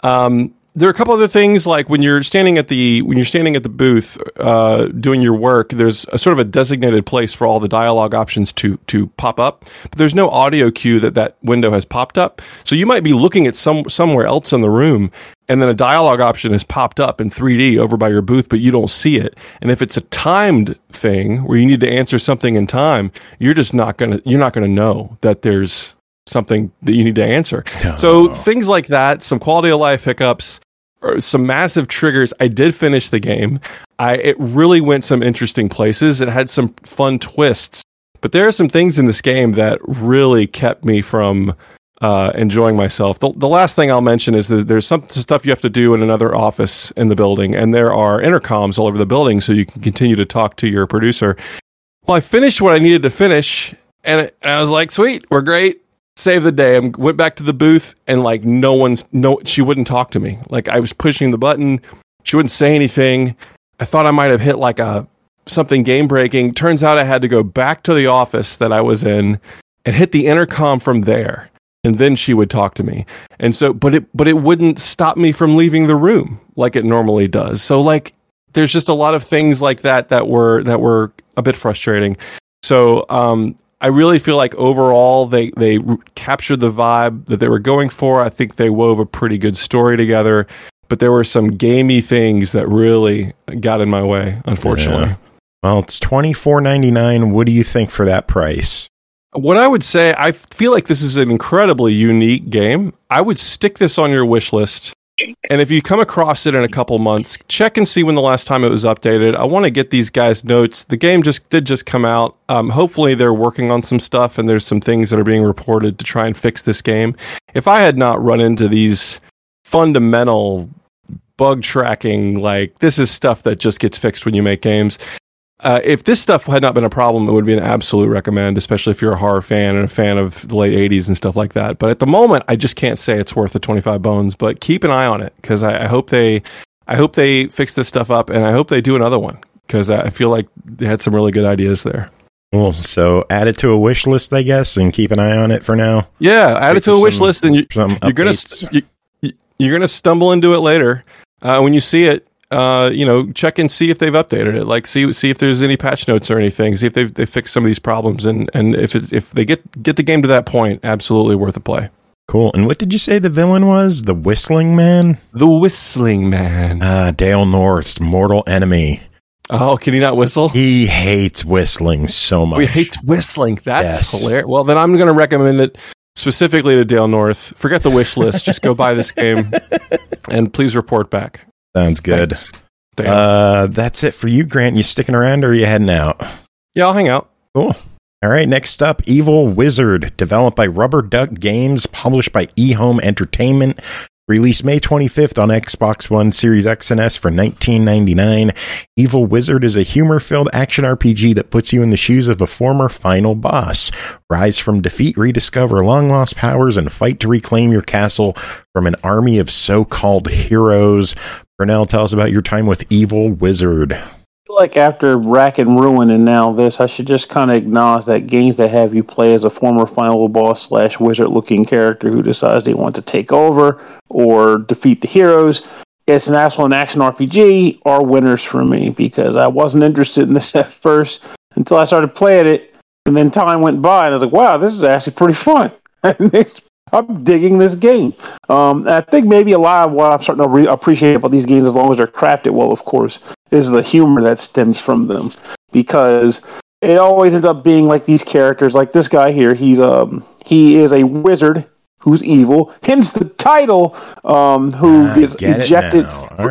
There are a couple other things, like when you're standing at the booth doing your work, there's a sort of a designated place for all the dialogue options to pop up, but there's no audio cue that window has popped up. So you might be looking at somewhere else in the room, and then a dialogue option has popped up in 3D over by your booth, but you don't see it. And if it's a timed thing where you need to answer something in time, you're not gonna know that there's something that you need to answer. No. So things like that, some quality of life hiccups, or some massive triggers. I did finish the game. It really went some interesting places. It had some fun twists, but there are some things in this game that really kept me from enjoying myself. The last thing I'll mention is that there's some stuff you have to do in another office in the building, and there are intercoms all over the building so you can continue to talk to your producer. Well, I finished what I needed to finish, and I was like, sweet, we're great. Save the day. I went back to the booth, and like she wouldn't talk to me. Like, I was pushing the button, she wouldn't say anything. I thought I might have hit like something game breaking. Turns out I had to go back to the office that I was in and hit the intercom from there, and then she would talk to me. And so, but it wouldn't stop me from leaving the room like it normally does. So like, there's just a lot of things like that were a bit frustrating. So I really feel like overall they captured the vibe that they were going for. I think they wove a pretty good story together, but there were some gamey things that really got in my way, unfortunately. Yeah. Well, it's $24.99. What do you think for that price? What I would say, I feel like this is an incredibly unique game. I would stick this on your wish list. And if you come across it in a couple months, check and see when the last time it was updated. I want to get these guys' notes. The game did come out. Hopefully they're working on some stuff, and there's some things that are being reported to try and fix this game. If I had not run into these fundamental bug tracking, like, this is stuff that just gets fixed when you make games. If this stuff had not been a problem, it would be an absolute recommend, especially if you're a horror fan and a fan of the late 80s and stuff like that. But at the moment, I just can't say it's worth the 25 bones, but keep an eye on it, because I hope they fix this stuff up, and I hope they do another one, because I feel like they had some really good ideas there. Cool. So add it to a wish list, I guess, and keep an eye on it for now. Yeah, add it to a wish list, and you're gonna stumble into it later when you see it. Check and see if they've updated it. Like, see if there's any patch notes or anything. See if they fixed some of these problems, and if they get the game to that point, absolutely worth a play. Cool. And what did you say the villain was? The Whistling Man? The Whistling Man. Dale North's mortal enemy. Oh, can he not whistle? He hates whistling so much. He hates whistling. That's hilarious. Well, then I'm going to recommend it specifically to Dale North. Forget the wish list. Just go buy this game, and please report back. Sounds good. That's it for you, Grant. You sticking around, or are you heading out? Yeah, I'll hang out. Cool. All right, next up, Evil Wizard, developed by Rubber Duck Games, published by eHome Entertainment, Released May 25th on Xbox One, Series X and S for $19.99. Evil Wizard is a humor-filled action RPG that puts you in the shoes of a former final boss. Rise from defeat, rediscover long-lost powers, and fight to reclaim your castle from an army of so-called heroes. Pernell, tell us about your time with Evil Wizard. Like after Rack and Ruin and now this, I should just kind of acknowledge that games that have you play as a former final boss / wizard looking character who decides they want to take over or defeat the heroes, it's an actual action RPG, are winners for me, because I wasn't interested in this at first until I started playing it, and then time went by and I was like, wow, this is actually pretty fun. I'm digging this game. I think maybe a lot of what I'm starting to appreciate about these games, as long as they're crafted well, of course, is the humor that stems from them. Because it always ends up being like these characters, like this guy here. He is a wizard who's evil, hence the title. Who gets ejected? All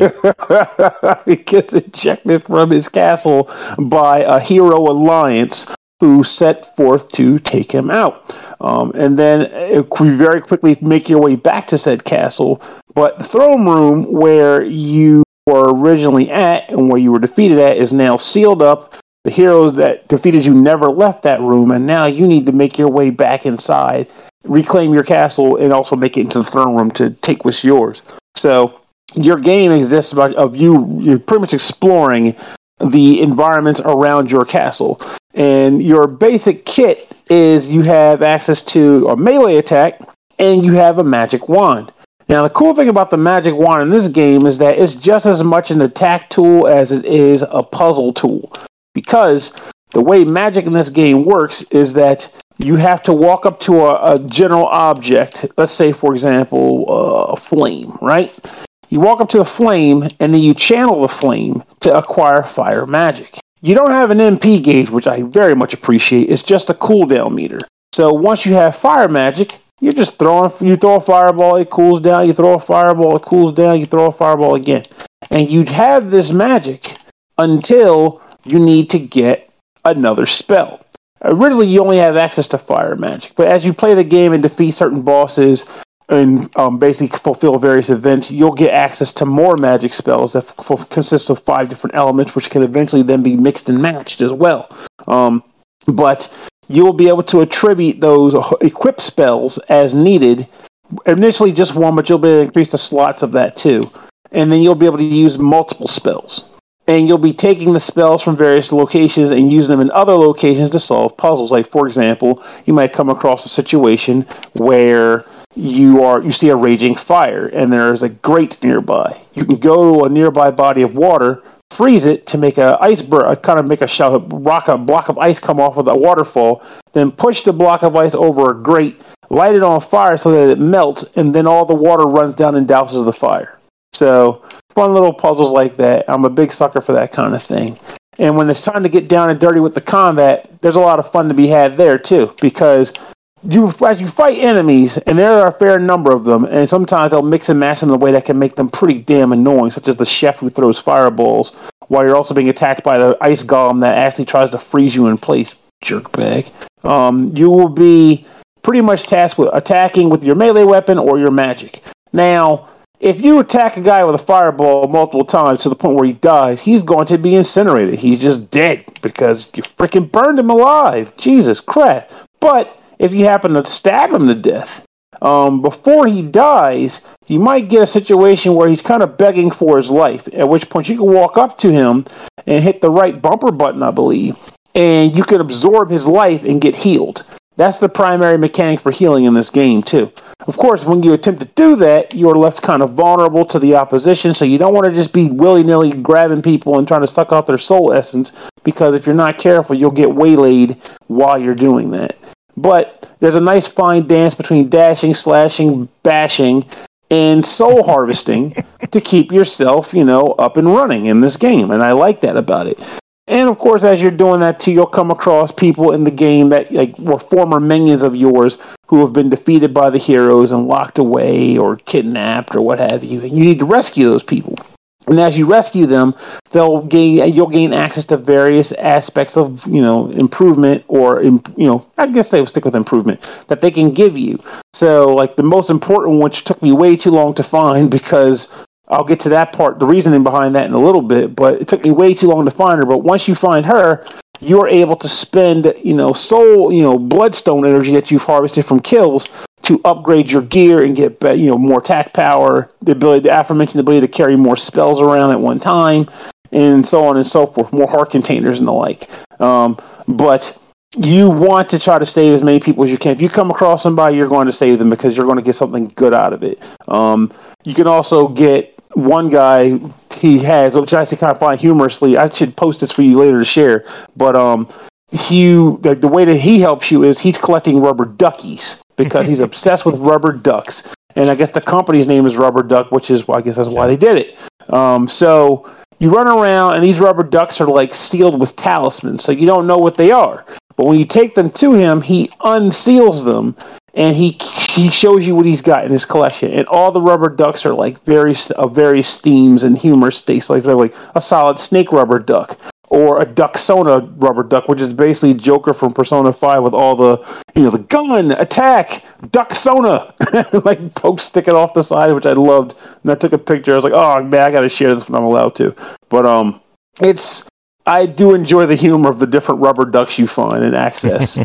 right. He gets ejected from his castle by a hero alliance who set forth to take him out. And then you very quickly make your way back to said castle. But the throne room where you were originally at and where you were defeated at is now sealed up. The heroes that defeated you never left that room, and now you need to make your way back inside, reclaim your castle, and also make it into the throne room to take what's yours. So your game exists of you're pretty much exploring the environments around your castle. And your basic kit is you have access to a melee attack, and you have a magic wand. Now, the cool thing about the magic wand in this game is that it's just as much an attack tool as it is a puzzle tool. Because the way magic in this game works is that you have to walk up to a general object. Let's say, for example, a flame, right? You walk up to the flame, and then you channel the flame to acquire fire magic. You don't have an MP gauge, which I very much appreciate. It's just a cooldown meter. So once you have fire magic, you throw a fireball, it cools down. You throw a fireball, it cools down. You throw a fireball again. And you'd have this magic until you need to get another spell. Originally, you only have access to fire magic. But as you play the game and defeat certain bosses and basically fulfill various events, you'll get access to more magic spells that consist of 5 different elements, which can eventually then be mixed and matched as well. But you'll be able to attribute those equip spells as needed. Initially just one, but you'll be able to increase the slots of that too. And then you'll be able to use multiple spells. And you'll be taking the spells from various locations and using them in other locations to solve puzzles. Like, for example, you might come across a situation where you see a raging fire and there's a grate nearby. You can go to a nearby body of water, freeze it to make a block of ice come off of the waterfall, then push the block of ice over a grate, light it on fire so that it melts, and then all the water runs down and douses the fire. So, fun little puzzles like that. I'm a big sucker for that kind of thing. And when it's time to get down and dirty with the combat, there's a lot of fun to be had there too, because as you fight enemies, and there are a fair number of them, and sometimes they'll mix and match them in a way that can make them pretty damn annoying, such as the chef who throws fireballs, while you're also being attacked by the ice golem that actually tries to freeze you in place, jerkbag. You will be pretty much tasked with attacking with your melee weapon or your magic. Now, if you attack a guy with a fireball multiple times to the point where he dies, he's going to be incinerated. He's just dead because you freaking burned him alive. Jesus Christ. But if you happen to stab him to death before he dies, you might get a situation where he's kind of begging for his life, at which point you can walk up to him and hit the right bumper button, I believe, and you can absorb his life and get healed. That's the primary mechanic for healing in this game, too. Of course, when you attempt to do that, you're left kind of vulnerable to the opposition, so you don't want to just be willy-nilly grabbing people and trying to suck out their soul essence, because if you're not careful, you'll get waylaid while you're doing that. But there's a nice fine dance between dashing, slashing, bashing, and soul harvesting to keep yourself, up and running in this game, and I like that about it. And of course, as you're doing that too, you'll come across people in the game that were former minions of yours who have been defeated by the heroes and locked away or kidnapped or what have you. And you need to rescue those people. And as you rescue them, you'll gain access to various aspects of, improvement or, I guess they would stick with improvement that they can give you. So, like the most important, which took me way too long to find, because I'll get to that part, the reasoning behind that in a little bit, but it took me way too long to find her. But once you find her, you're able to spend, bloodstone energy that you've harvested from kills to upgrade your gear and get, more attack power, the aforementioned ability to carry more spells around at one time, and so on and so forth, more heart containers and the like. But you want to try to save as many people as you can. If you come across somebody, you're going to save them because you're going to get something good out of it. You can also get one guy, he has, which I actually kind of find humorously, I should post this for you later to share, but the way that he helps you is he's collecting rubber duckies because he's obsessed with rubber ducks. And I guess the company's name is Rubber Duck, which is, I guess that's why they did it. So you run around, and these rubber ducks are like sealed with talismans, so you don't know what they are. But when you take them to him, he unseals them, and he shows you what he's got in his collection. And all the rubber ducks are like various themes and humorous tastes. Like they're like a solid snake rubber duck, or a Ducksona rubber duck, which is basically Joker from Persona 5 with all the, the gun, attack, Ducksona, like pokes sticking off the side, which I loved. And I took a picture. I was like, oh man, I got to share this when I'm allowed to. But I do enjoy the humor of the different rubber ducks you find and access.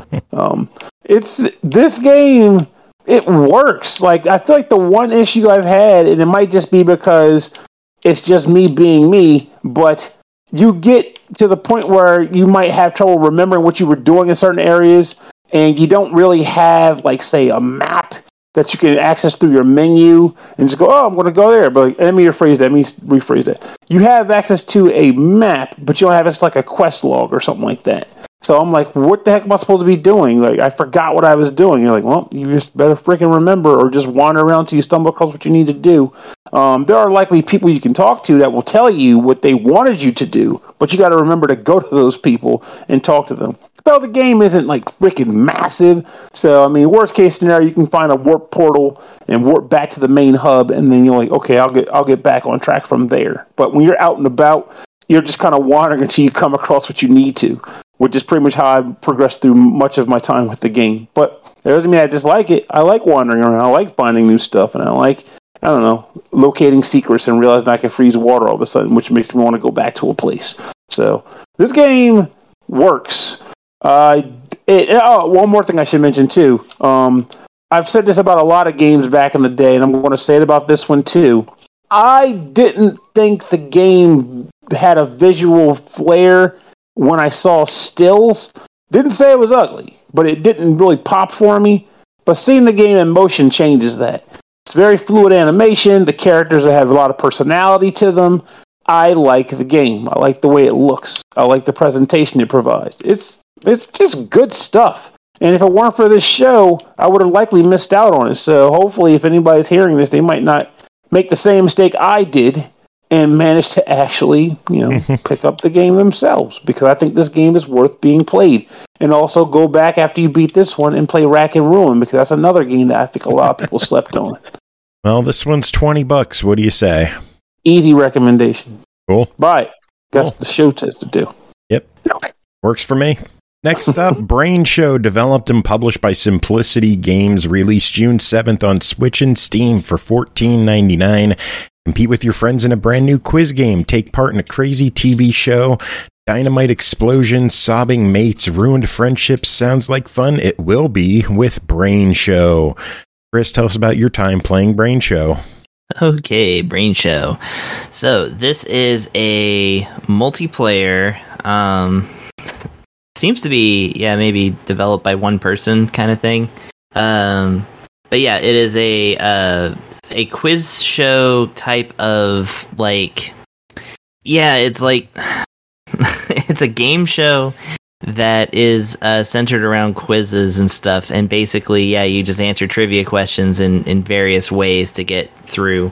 This game, it works. Like, I feel like the one issue I've had, and it might just be because it's just me being me, but you get to the point where you might have trouble remembering what you were doing in certain areas, and you don't really have, like, say, a map that you can access through your menu and just go, oh, I'm going to go there. But like, let me rephrase that. You have access to a map, but you don't have access to like a quest log or something like that. So I'm like, what the heck am I supposed to be doing? Like, I forgot what I was doing. You're like, well, you just better freaking remember, or just wander around till you stumble across what you need to do. There are likely people you can talk to that will tell you what they wanted you to do, but you got to remember to go to those people and talk to them. So the game isn't like freaking massive. So, I mean, worst case scenario, you can find a warp portal and warp back to the main hub, and then you're like, okay, I'll get back on track from there. But when you're out and about, you're just kind of wandering until you come across what you need to, which is pretty much how I progressed through much of my time with the game. But it doesn't mean I dislike it. I like wandering around. I like finding new stuff, and I like, I don't know, locating secrets and realizing I can freeze water all of a sudden, which makes me want to go back to a place. So this game works. One more thing I should mention too. I've said this about a lot of games back in the day, and I'm going to say it about this one too. I didn't think the game had a visual flair when I saw stills. Didn't say it was ugly, but it didn't really pop for me. But seeing the game in motion changes that. It's very fluid animation. The characters have a lot of personality to them. I like the game. I like the way it looks. I like the presentation it provides. It's just good stuff. And if it weren't for this show, I would have likely missed out on it. So hopefully if anybody's hearing this, they might not make the same mistake I did and manage to actually, pick up the game themselves. Because I think this game is worth being played. And also go back after you beat this one and play Rack and Ruin, because that's another game that I think a lot of people slept on. Well, this one's $20. What do you say? Easy recommendation. Cool. Buy it. That's what the show says to do. Yep. Works for me. Next up, Brain Show, developed and published by Simplicity Games, released June 7th on Switch and Steam for $14.99. Compete with your friends in a brand new quiz game. Take part in a crazy TV show. Dynamite explosions, sobbing mates, ruined friendships. Sounds like fun. It will be with Brain Show. Chris, tell us about your time playing Brain Show. Okay, Brain Show. So this is a multiplayer, seems to be, maybe developed by one person kind of thing. But yeah, it is a quiz show type of, like, it's like, it's a game show that is centered around quizzes and stuff, and basically, you just answer trivia questions in various ways to get through.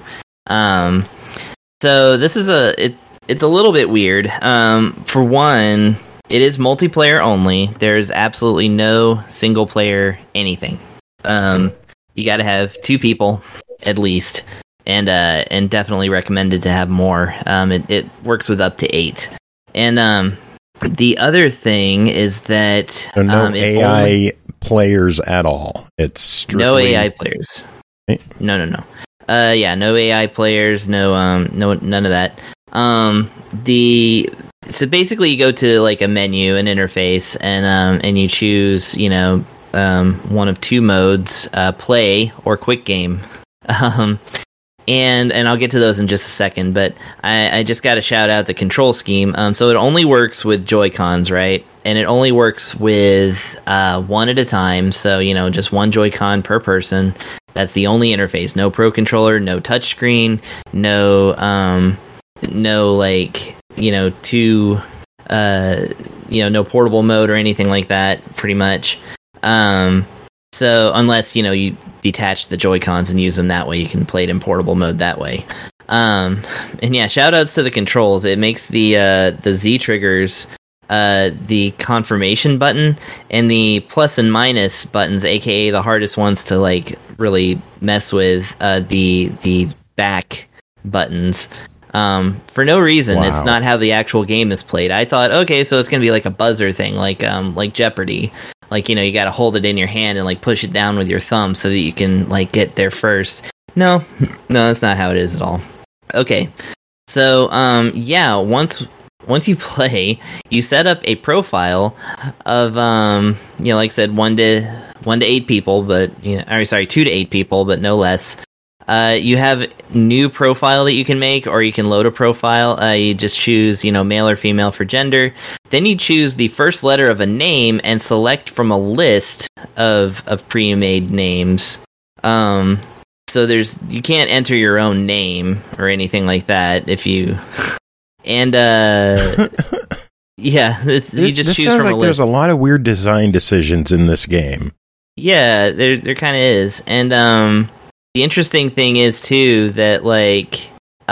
So this is it's a little bit weird. For one, it is multiplayer only. There's absolutely no single player anything. You got to have two people at least, and definitely recommended to have more. It works with up to 8. And the other thing is that So no AI players at all. It's strictly no AI players. No. No AI players. No, none of that. So basically, you go to like a menu, an interface, and you choose, one of 2 modes: play or quick game. And I'll get to those in just a second, but I just got to shout out the control scheme. So it only works with Joy-Cons, right? And it only works with 1 at a time. So, just 1 Joy-Con per person. That's the only interface. No Pro Controller, no touchscreen, no 2, no portable mode or anything like that, pretty much. So unless, you detach the Joy-Cons and use them that way, you can play it in portable mode that way. And yeah, shout outs to the controls. It makes the Z triggers, the confirmation button and the plus and minus buttons, aka the hardest ones to like really mess with, the back buttons. For no reason. Wow. It's not how the actual game is played. I thought, okay, so it's gonna be like a buzzer thing, like Jeopardy. Like, you got to hold it in your hand and like push it down with your thumb so that you can like get there first. No, that's not how it is at all. Okay, so yeah, once you play, you set up a profile of like I said, 1 to 8 people, but 2 to 8 people, but no less. You have new profile that you can make, or you can load a profile. You just choose, male or female for gender. Then you choose the first letter of a name and select from a list of pre-made names. So you can't enter your own name or anything like that if you. And yeah, you just choose sounds from like a list. there's a lot of weird design decisions in this game. Yeah, there kind of is, and the interesting thing is too that like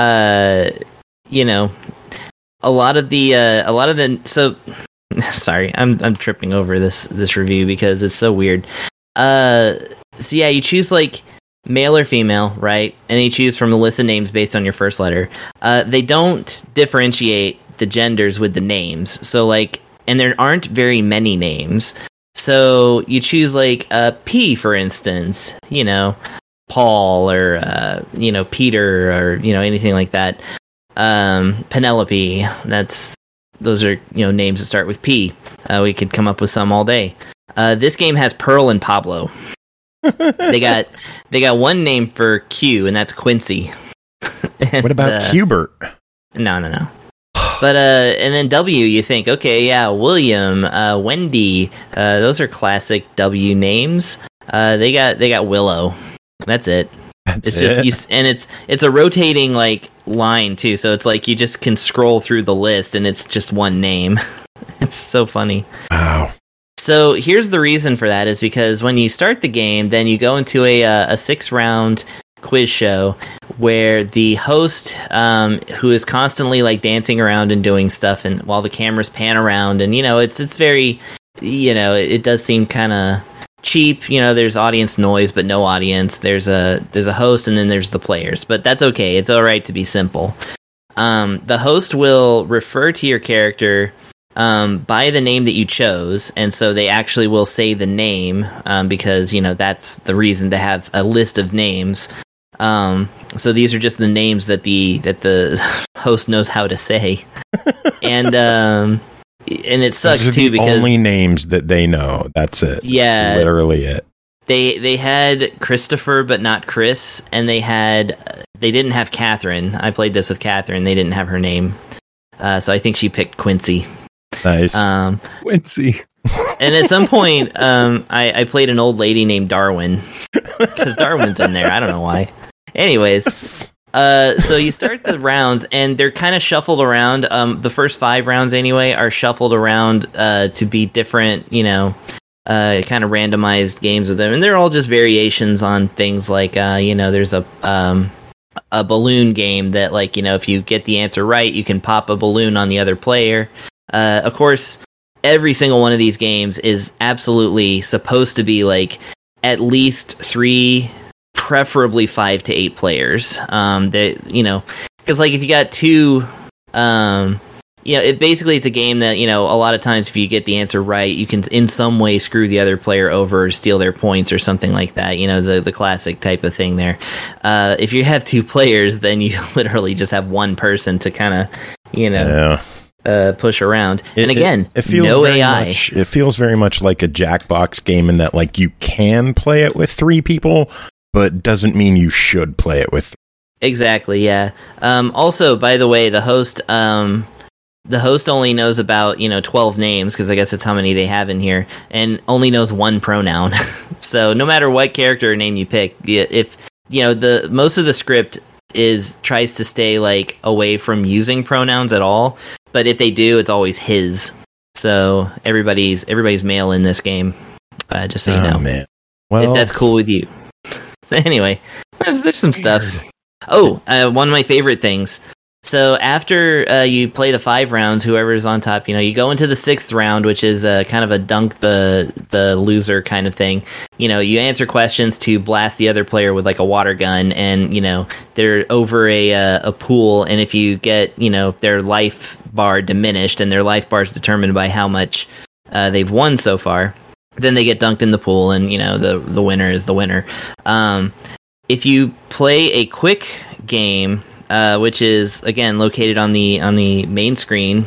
a lot of the so sorry, I'm tripping over this review because it's so weird. So yeah, you choose like male or female, right? And you choose from a list of names based on your first letter. They don't differentiate the genders with the names. So like, and there aren't very many names. So you choose like P, for instance, Paul or Peter or anything like that. Penelope, those are names that start with P. We could come up with some all day. This game has Pearl and Pablo. They got 1 name for Q, and that's Quincy. And, what about Hubert? No. But and then W, you think, okay, yeah, William, Wendy, those are classic W names. They got Willow. That's it. It's just it's a rotating like line too, so it's like you just can scroll through the list and it's just 1 name. It's so funny. Wow. So here's the reason for that is because when you start the game, then you go into a 6-round quiz show where the host, who is constantly like dancing around and doing stuff, and while the cameras pan around, and it's very, it does seem kind of cheap. There's audience noise, but no audience. There's a host, and then there's the players, but that's okay. It's all right to be simple. The host will refer to your character by the name that you chose, and so they actually will say the name because that's the reason to have a list of names. So these are just the names that the host knows how to say, and it sucks too because only names that they know. That's it. Yeah, that's literally it. They had Christopher, but not Chris, and they didn't have Catherine. I played this with Catherine. They didn't have her name, so I think she picked Quincy. Nice. Quincy. And at some point, I played an old lady named Darwin because Darwin's in there. I don't know why. Anyways, so you start the rounds, and they're kind of shuffled around. The first 5 rounds, anyway, are shuffled around to be different, kind of randomized games of them, and they're all just variations on things like, there's a balloon game that, like, if you get the answer right, you can pop a balloon on the other player. Of course, every single one of these games is absolutely supposed to be like at least 3 preferably 5 to 8 players. Because like if you got 2, it basically it's a game that a lot of times if you get the answer right, you can in some way screw the other player over, or steal their points or something like that. The classic type of thing there. If you have 2 players, then you literally just have one person to kind of push around. And again, it feels no very AI. It feels very much like a Jackbox game in that like you can play it with 3 people, but doesn't mean you should play it with 3. Exactly. Yeah. Also, by the way, the host only knows about 12 names, because I guess that's how many they have in here, and only knows 1 pronoun. So no matter what character or name you pick, if the most of the script tries to stay like away from using pronouns at all, but if they do, it's always his. So everybody's male in this game. Just so you know, man. Well, if that's cool with you. Anyway, there's some stuff. Oh, one of my favorite things. So after you play the 5 rounds, whoever's on top, you go into the 6th round, which is kind of a dunk the loser kind of thing. You answer questions to blast the other player with like a water gun, and they're over a pool, and if you get their life bar diminished, and their life bar is determined by how much they've won so far, then they get dunked in the pool, and the winner is the winner. If you play a quick game, which is again located on the main screen,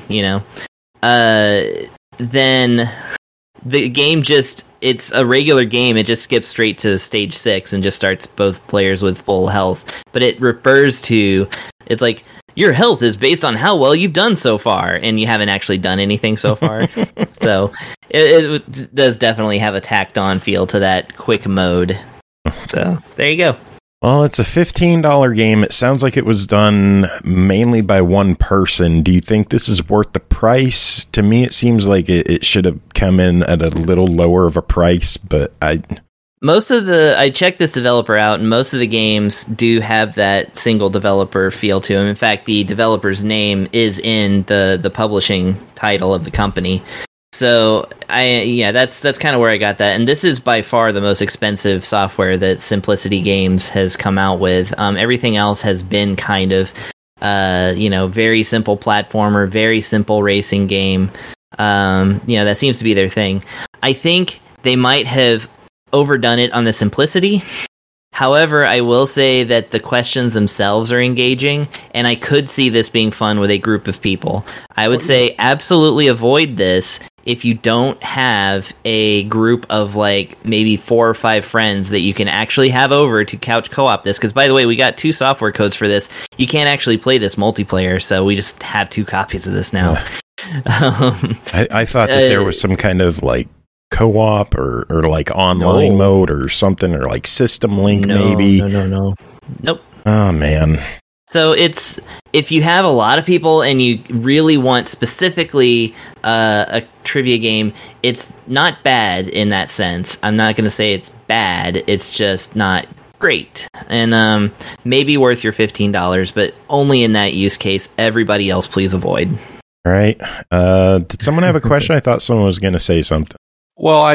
then the game it's a regular game. It just skips straight to stage 6 and just starts both players with full health. But it refers to, it's like, your health is based on how well you've done so far, and you haven't actually done anything so far. So it does definitely have a tacked on feel to that quick mode. So there you go. Well, it's a $15 game. It sounds like it was done mainly by one person. Do you think this is worth the price? To me, it seems like it should have come in at a little lower of a price, but I checked this developer out, and most of the games do have that single developer feel to them. In fact, the developer's name is in the publishing title of the company. So that's kind of where I got that. And this is by far the most expensive software that Simplicity Games has come out with. Everything else has been kind of, very simple platformer, very simple racing game. That seems to be their thing. I think they might have overdone it on the simplicity. However, I will say that the questions themselves are engaging, and I could see this being fun with a group of people. I would say absolutely avoid this if you don't have a group of like maybe 4 or 5 friends that you can actually have over to couch co-op this. Because by the way, we got 2 software codes for this. You can't actually play this multiplayer, so we just have 2 copies of this now. I thought that there was some kind of like co-op or like online mode or something, or like system link maybe. No. Nope. Oh man. So it's, if you have a lot of people and you really want specifically a trivia game, it's not bad in that sense. I'm not going to say it's bad. It's just not great. And maybe worth your $15, but only in that use case. Everybody else, please avoid. All right. Did someone have a question? I thought someone was going to say something. Well,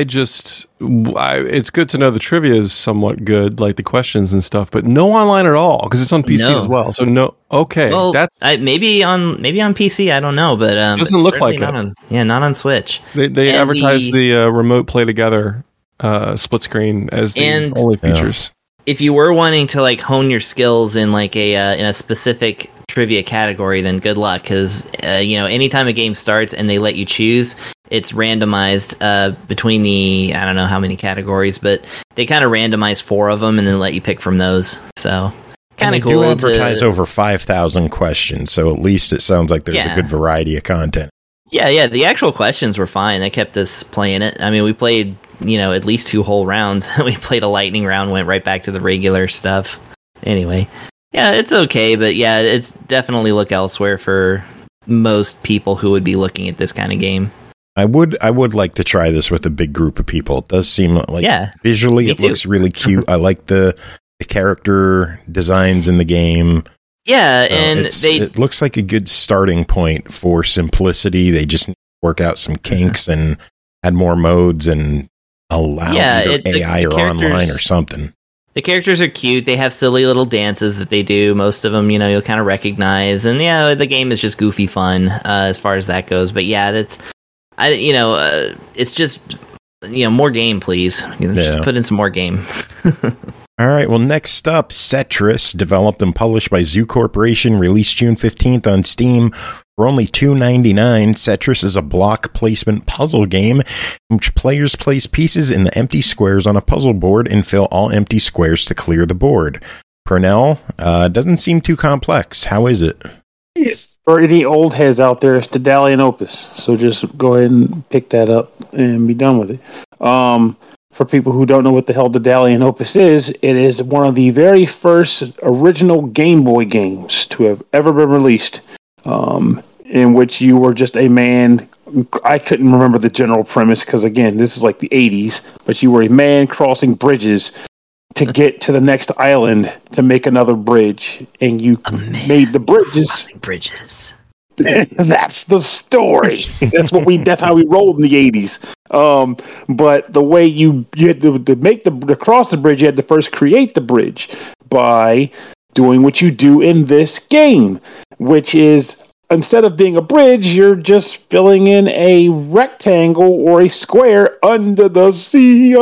it's good to know the trivia is somewhat good, like the questions and stuff, but no online at all, because it's on PC as well. So no, okay. Well, maybe on PC, I don't know, but doesn't look like it. Not on Switch. They advertise the remote play together split screen as the only features. If you were wanting to like hone your skills in like in a specific trivia category, then good luck, because anytime a game starts and they let you choose, it's randomized between the, I don't know how many categories, but they kind of randomize 4 of them and then let you pick from those. So kind of cool. They do advertise over 5,000 questions, so at least it sounds like there's a good variety of content. Yeah, the actual questions were fine. They kept us playing it. I mean, we played, at least 2 whole rounds. We played a lightning round, went right back to the regular stuff. Anyway, yeah, it's okay, but yeah, it's definitely look elsewhere for most people who would be looking at this kind of game. I would like to try this with a big group of people. It does seem like visually it looks really cute. I like the character designs in the game. Yeah, and it looks like a good starting point for Simplicity. They just need to work out some kinks and add more modes and allow either AI or online or something. The characters are cute. They have silly little dances that they do. Most of them, you'll kind of recognize. And yeah, the game is just goofy fun as far as that goes. But yeah, it's just, more game, please. Just put in some more game. All right, well, next up, Setris, developed and published by Zoo Corporation, released June 15th on Steam for only $2.99. Setris is a block placement puzzle game in which players place pieces in the empty squares on a puzzle board and fill all empty squares to clear the board. Purnell, doesn't seem too complex. How is it? For any old heads out there, it's Daedalian Opus. So just go ahead and pick that up and be done with it. For people who don't know what the hell Daedalian Opus is, it is one of the very first original Game Boy games to have ever been released, in which you were just a man. I couldn't remember the general premise because, again, this is like the 80s, but you were a man crossing bridges to get to the next island to make another bridge, and you made the bridges. Crossing bridges. That's the story. That's how we rolled in the 80s. But the way you had to make to cross the bridge, you had to first create the bridge by doing what you do in this game, which is instead of being a bridge, you're just filling in a rectangle or a square under the sea.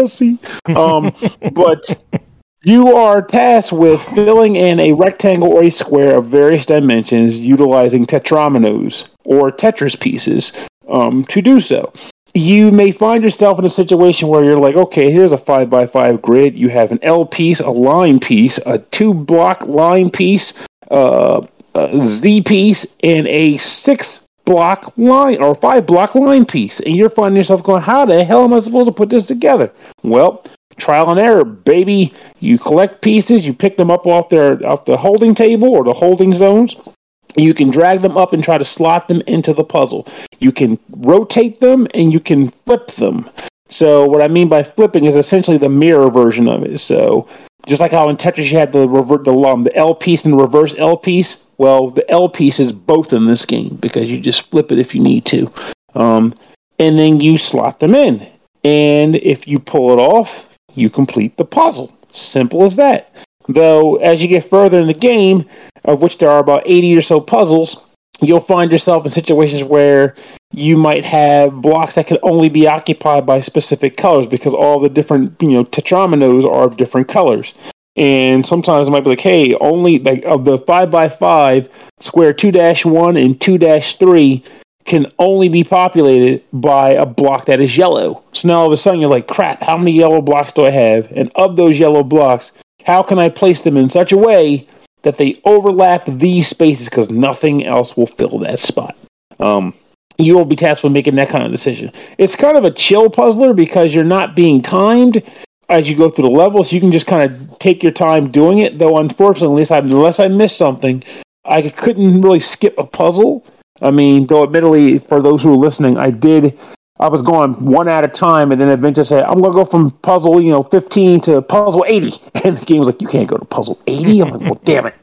But you are tasked with filling in a rectangle or a square of various dimensions utilizing tetrominoes or Tetris pieces to do so. You may find yourself in a situation where you're like, okay, here's a 5x5 grid. You have an L piece, a line piece, a 2-block line piece, a Z piece, and a 6-block line or 5-block line piece. And you're finding yourself going, how the hell am I supposed to put this together? Well, trial and error, baby. You collect pieces, you pick them up off the holding table or the holding zones. You can drag them up and try to slot them into the puzzle. You can rotate them and you can flip them. So what I mean by flipping is essentially the mirror version of it. So just like how in Tetris you had the L piece and the reverse L piece, well, the L piece is both in this game because you just flip it if you need to. And then you slot them in. And if you pull it off, you complete the puzzle. Simple as that. Though, as you get further in the game, of which there are about 80 or so puzzles, you'll find yourself in situations where you might have blocks that can only be occupied by specific colors because all the different, tetrominoes are of different colors. And sometimes it might be like, hey, only like of the 5x5 square 2-1 and 2-3 can only be populated by a block that is yellow. So now all of a sudden you're like, crap, how many yellow blocks do I have? And of those yellow blocks, how can I place them in such a way that they overlap these spaces because nothing else will fill that spot? You will be tasked with making that kind of decision. It's kind of a chill puzzler because you're not being timed as you go through the levels. You can just kind of take your time doing it, though unfortunately, unless I missed something, I couldn't really skip a puzzle. I mean, though admittedly, for those who are listening, I was going one at a time, and then eventually said, I'm going to go from puzzle, 15 to puzzle 80. And the game was like, you can't go to puzzle 80? I'm like, well, damn it.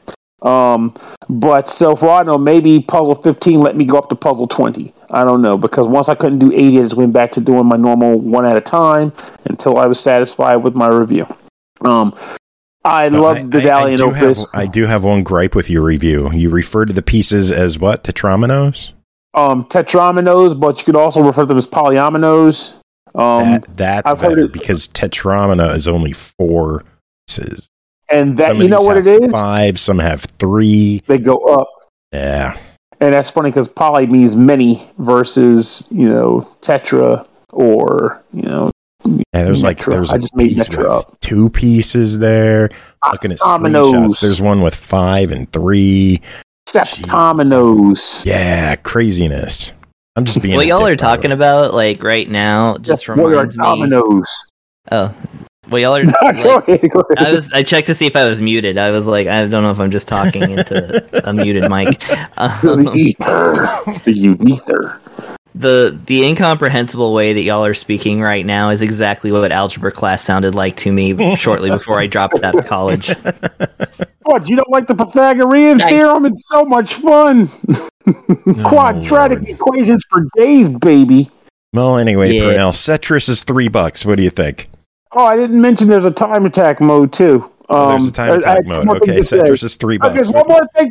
But so for all I know, maybe puzzle 15 let me go up to puzzle 20. I don't know, because once I couldn't do 80, I just went back to doing my normal one at a time until I was satisfied with my review. I love Daedalian Opus. I do have one gripe with your review. You refer to the pieces as what? Tetrominoes? Tetrominoes, but you could also refer to them as polyominoes. That's better because tetromino is only 4 pieces. And that, you know what it is? 5, some have 3. They go up. Yeah. And that's funny because poly means many versus, tetra or, there's Netra. a piece with 2 pieces there. Looking at screenshots, there's one with 5 and 3. Septominoes. Yeah, craziness. I'm just being. What y'all are talking about, like right now, just reminds me. Dominoes. Oh, well, y'all are. Go ahead. I checked to see if I was muted. I was like, I don't know if I'm just talking into a muted mic. The ether. The incomprehensible way that y'all are speaking right now is exactly what algebra class sounded like to me shortly before I dropped out of college. What, you don't like the Pythagorean theorem? It's so much fun. Quadratic equations for days, baby. Well, anyway, Purnell, Setris is $3. What do you think? Oh, I didn't mention there's a time attack mode too. There's a time attack mode. Okay, Setris is $3. There's one more thing.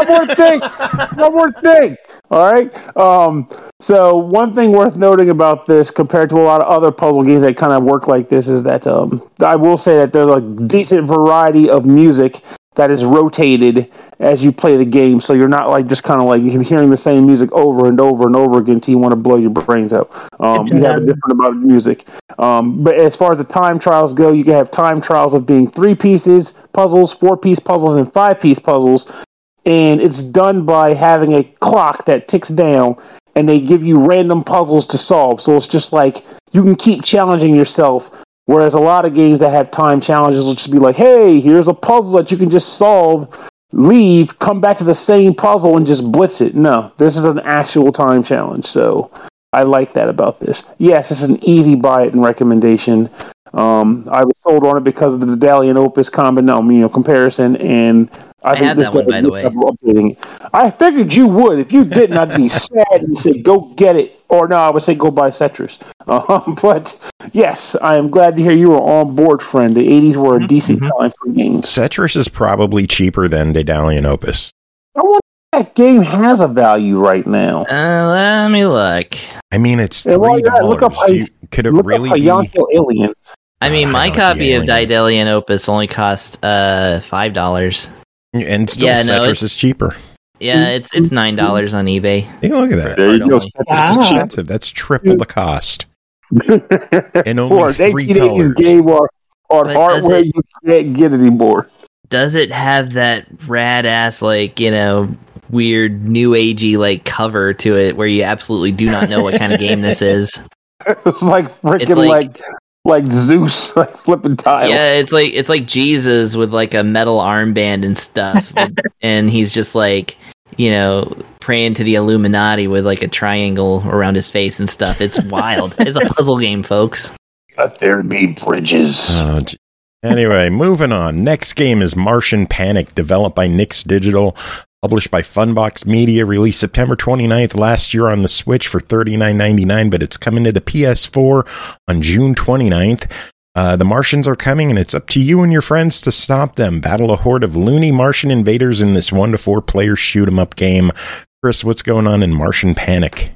One more thing. All right. So one thing worth noting about this, compared to a lot of other puzzle games that kind of work like this, is that I will say that there's a decent variety of music that is rotated as you play the game, so you're not like just kind of like hearing the same music over and over and over again until you want to blow your brains out. You have a different amount of music. But as far as the time trials go, you can have time trials of being 3-piece puzzles, 4-piece puzzles, and 5-piece puzzles, and it's done by having a clock that ticks down, and they give you random puzzles to solve. So it's just like you can keep challenging yourself. Whereas a lot of games that have time challenges will just be like, hey, here's a puzzle that you can just solve, leave, come back to the same puzzle and just blitz it. No, this is an actual time challenge. So I like that about this. Yes, this is an easy buy it and recommendation. I was sold on it because of the Daedalian Opus comparison, and I had that one, by the way. I figured you would. If you didn't, I'd be sad and say, go get it. Or no, I would say go buy Setris. But yes, I am glad to hear you were on board, friend. The 80s were a decent time for games. Setris is probably cheaper than Daedalian Opus. I wonder if that game has a value right now. Let me look. I mean, it's $3. Could it really be? Alien. I mean, my copy of Daedalian Opus only cost $5. And still, Setris is cheaper. Yeah, it's $9 on eBay. Hey, look at that. There you go. That's expensive. That's triple the cost. And only $3. Game or hardware you can't get anymore. Does it have that rad ass, like, weird new agey like cover to it where you absolutely do not know what kind of game this is? It's like freaking like Zeus, like flipping tiles. Yeah, it's like Jesus with like a metal armband and stuff, and he's just like, praying to the Illuminati with like a triangle around his face and stuff. It's wild. It's a puzzle game, folks. Let there be bridges. Anyway, moving on. Next game is Martian Panic, developed by Nyx Digital, published by Funbox Media, released September 29th last year on the Switch for $39.99, but it's coming to the PS4 on June 29th. The Martians are coming, and it's up to you and your friends to stop them. Battle a horde of loony Martian invaders in this 1-to-4 player shoot-'em-up game. Chris, what's going on in Martian Panic?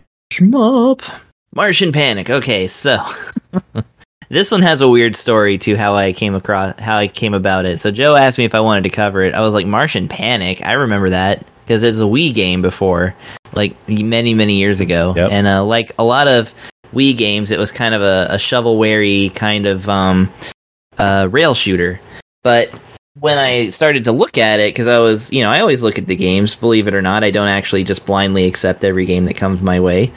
Martian Panic. Okay, so this one has a weird story to how I came about it. So Joe asked me if I wanted to cover it. I was like, Martian Panic? I remember that because it's a Wii game before, like many, many years ago. Yep. And like a lot of Wii games, it was kind of a shovelware-y kind of rail shooter. But when I started to look at it, because I was, I always look at the games, believe it or not. I don't actually just blindly accept every game that comes my way.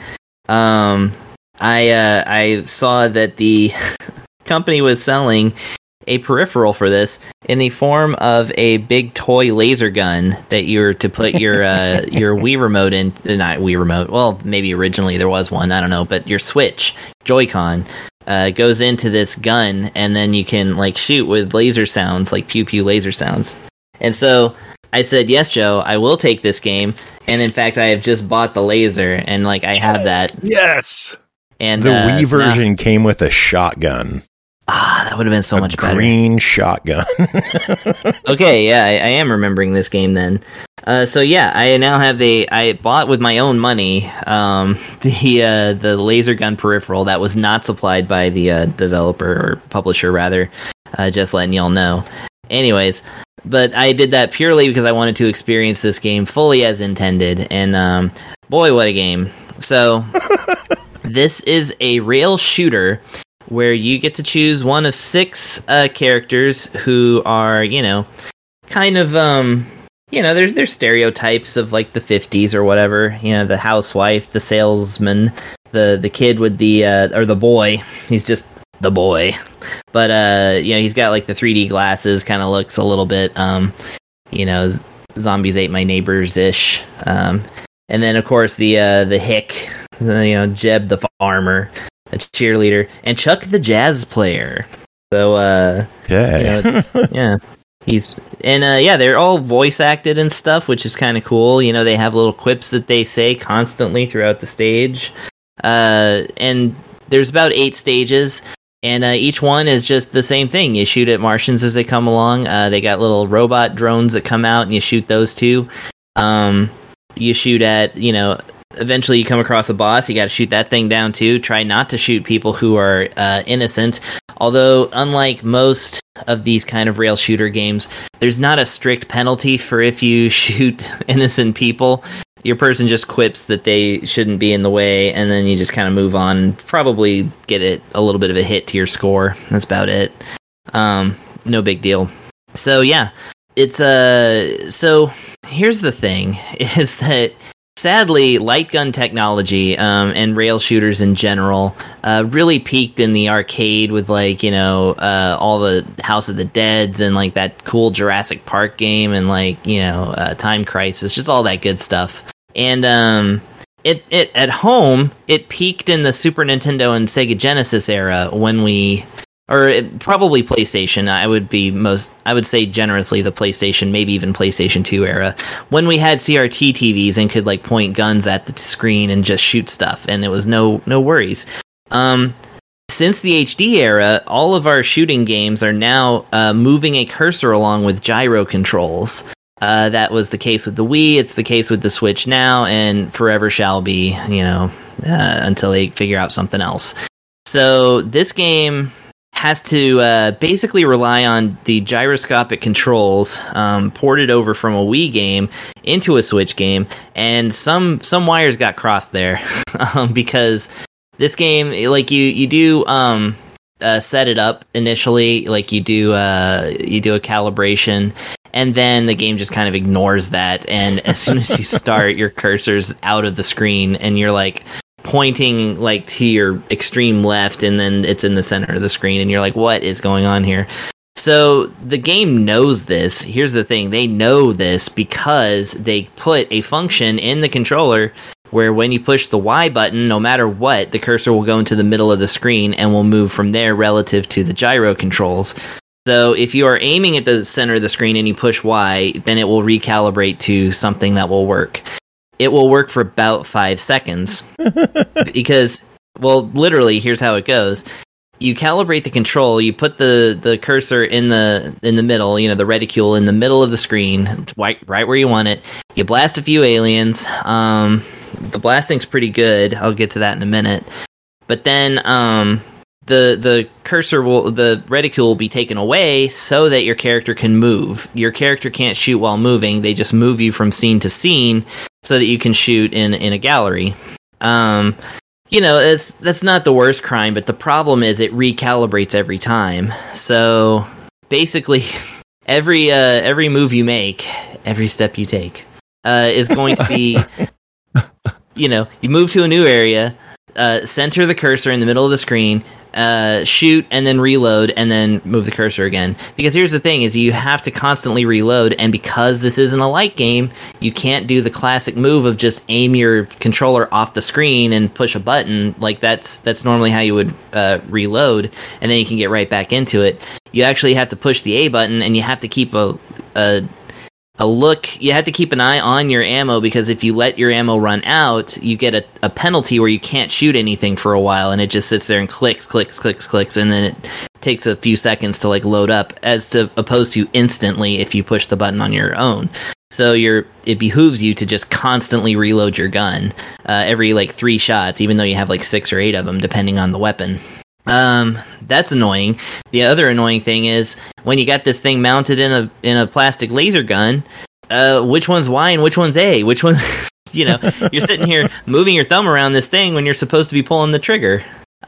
I saw that the company was selling a peripheral for this in the form of a big toy laser gun that you're to put your Wii remote in. Not Wii remote. Well, maybe originally there was one. I don't know. But your Switch Joy-Con goes into this gun, and then you can like shoot with laser sounds, like pew pew laser sounds. And so I said, yes, Joe, I will take this game. And in fact, I have just bought the laser, and like I have that. Yes. And the Wii version came with a shotgun. That would have been so much better. Green shotgun. Okay, yeah, I am remembering this game then. So yeah, I now have I bought with my own money the laser gun peripheral that was not supplied by the developer or publisher rather. Just letting y'all know. Anyways, but I did that purely because I wanted to experience this game fully as intended, and boy, what a game! So this is a rail shooter where you get to choose one of 6 characters who are, kind of, they're stereotypes of like the 50s or whatever. The housewife, the salesman, the kid with or the boy. He's just the boy. But, he's got like the 3D glasses, kind of looks a little bit, Zombies Ate My Neighbors-ish. And then, of course, the hick, Jeb the farmer, a cheerleader, and Chuck the jazz player. So, yeah, they're all voice acted and stuff, which is kind of cool. They have little quips that they say constantly throughout the stage. And there's about 8 stages, And each one is just the same thing. You shoot at Martians as they come along. They got little robot drones that come out, and you shoot those too. You shoot at, eventually you come across a boss. You got to shoot that thing down too. Try not to shoot people who are innocent. Although, unlike most of these kind of rail shooter games, there's not a strict penalty for if you shoot innocent people. Your person just quips that they shouldn't be in the way, and then you just kind of move on and probably get a little bit of a hit to your score. That's about it. No big deal. So yeah, it's so here's the thing, is that sadly, light gun technology and rail shooters in general really peaked in the arcade with all the House of the Deads and like that cool Jurassic Park game and Time Crisis, just all that good stuff. And it at home, it peaked in the Super Nintendo and Sega Genesis era probably PlayStation. I would say generously the PlayStation, maybe even PlayStation 2 era, when we had CRT TVs and could point guns at the screen and just shoot stuff, and it was no worries. Since the HD era, all of our shooting games are now moving a cursor along with gyro controls. That was the case with the Wii, it's the case with the Switch now, and forever shall be, until they figure out something else. So this game has to basically rely on the gyroscopic controls ported over from a Wii game into a Switch game, and some wires got crossed there because this game, you do set it up initially, you do a calibration, and then the game just kind of ignores that, and as soon as you start, your cursor's out of the screen, and you're pointing to your extreme left, and then it's in the center of the screen, and you're like, what is going on here? So the game knows this. Here's the thing, they know this because they put a function in the controller where when you push the Y button, no matter what, the cursor will go into the middle of the screen and will move from there relative to the gyro controls. So if you are aiming at the center of the screen and you push Y, then it will recalibrate to something that will work. It will work for about 5 seconds because, literally, here's how it goes. You calibrate the control, you put the cursor in the middle, the reticule in the middle of the screen, right where you want it. You blast a few aliens. The blasting's pretty good. I'll get to that in a minute. But then the cursor the reticule will be taken away so that your character can move. Your character can't shoot while moving. They just move you from scene to scene so that you can shoot in a gallery. That's not the worst crime, but the problem is it recalibrates every time. So basically, every move you make, every step you take, is going to be, you move to a new area, center the cursor in the middle of the screen, shoot, and then reload, and then move the cursor again. Because here's the thing, is you have to constantly reload, and because this isn't a light game, you can't do the classic move of just aim your controller off the screen and push a button. That's normally how you would reload, and then you can get right back into it. You actually have to push the A button, and you have to keep a look. You have to keep an eye on your ammo, because if you let your ammo run out, you get a penalty where you can't shoot anything for a while, and it just sits there and clicks, and then it takes a few seconds to load up, opposed to instantly if you push the button on your own. So it behooves you to just constantly reload your gun every 3 shots, even though you have 6 or 8 of them, depending on the weapon. That's annoying. The other annoying thing is when you got this thing mounted in a plastic laser gun, which one's Y and which one's A? Which one, you're sitting here moving your thumb around this thing when you're supposed to be pulling the trigger.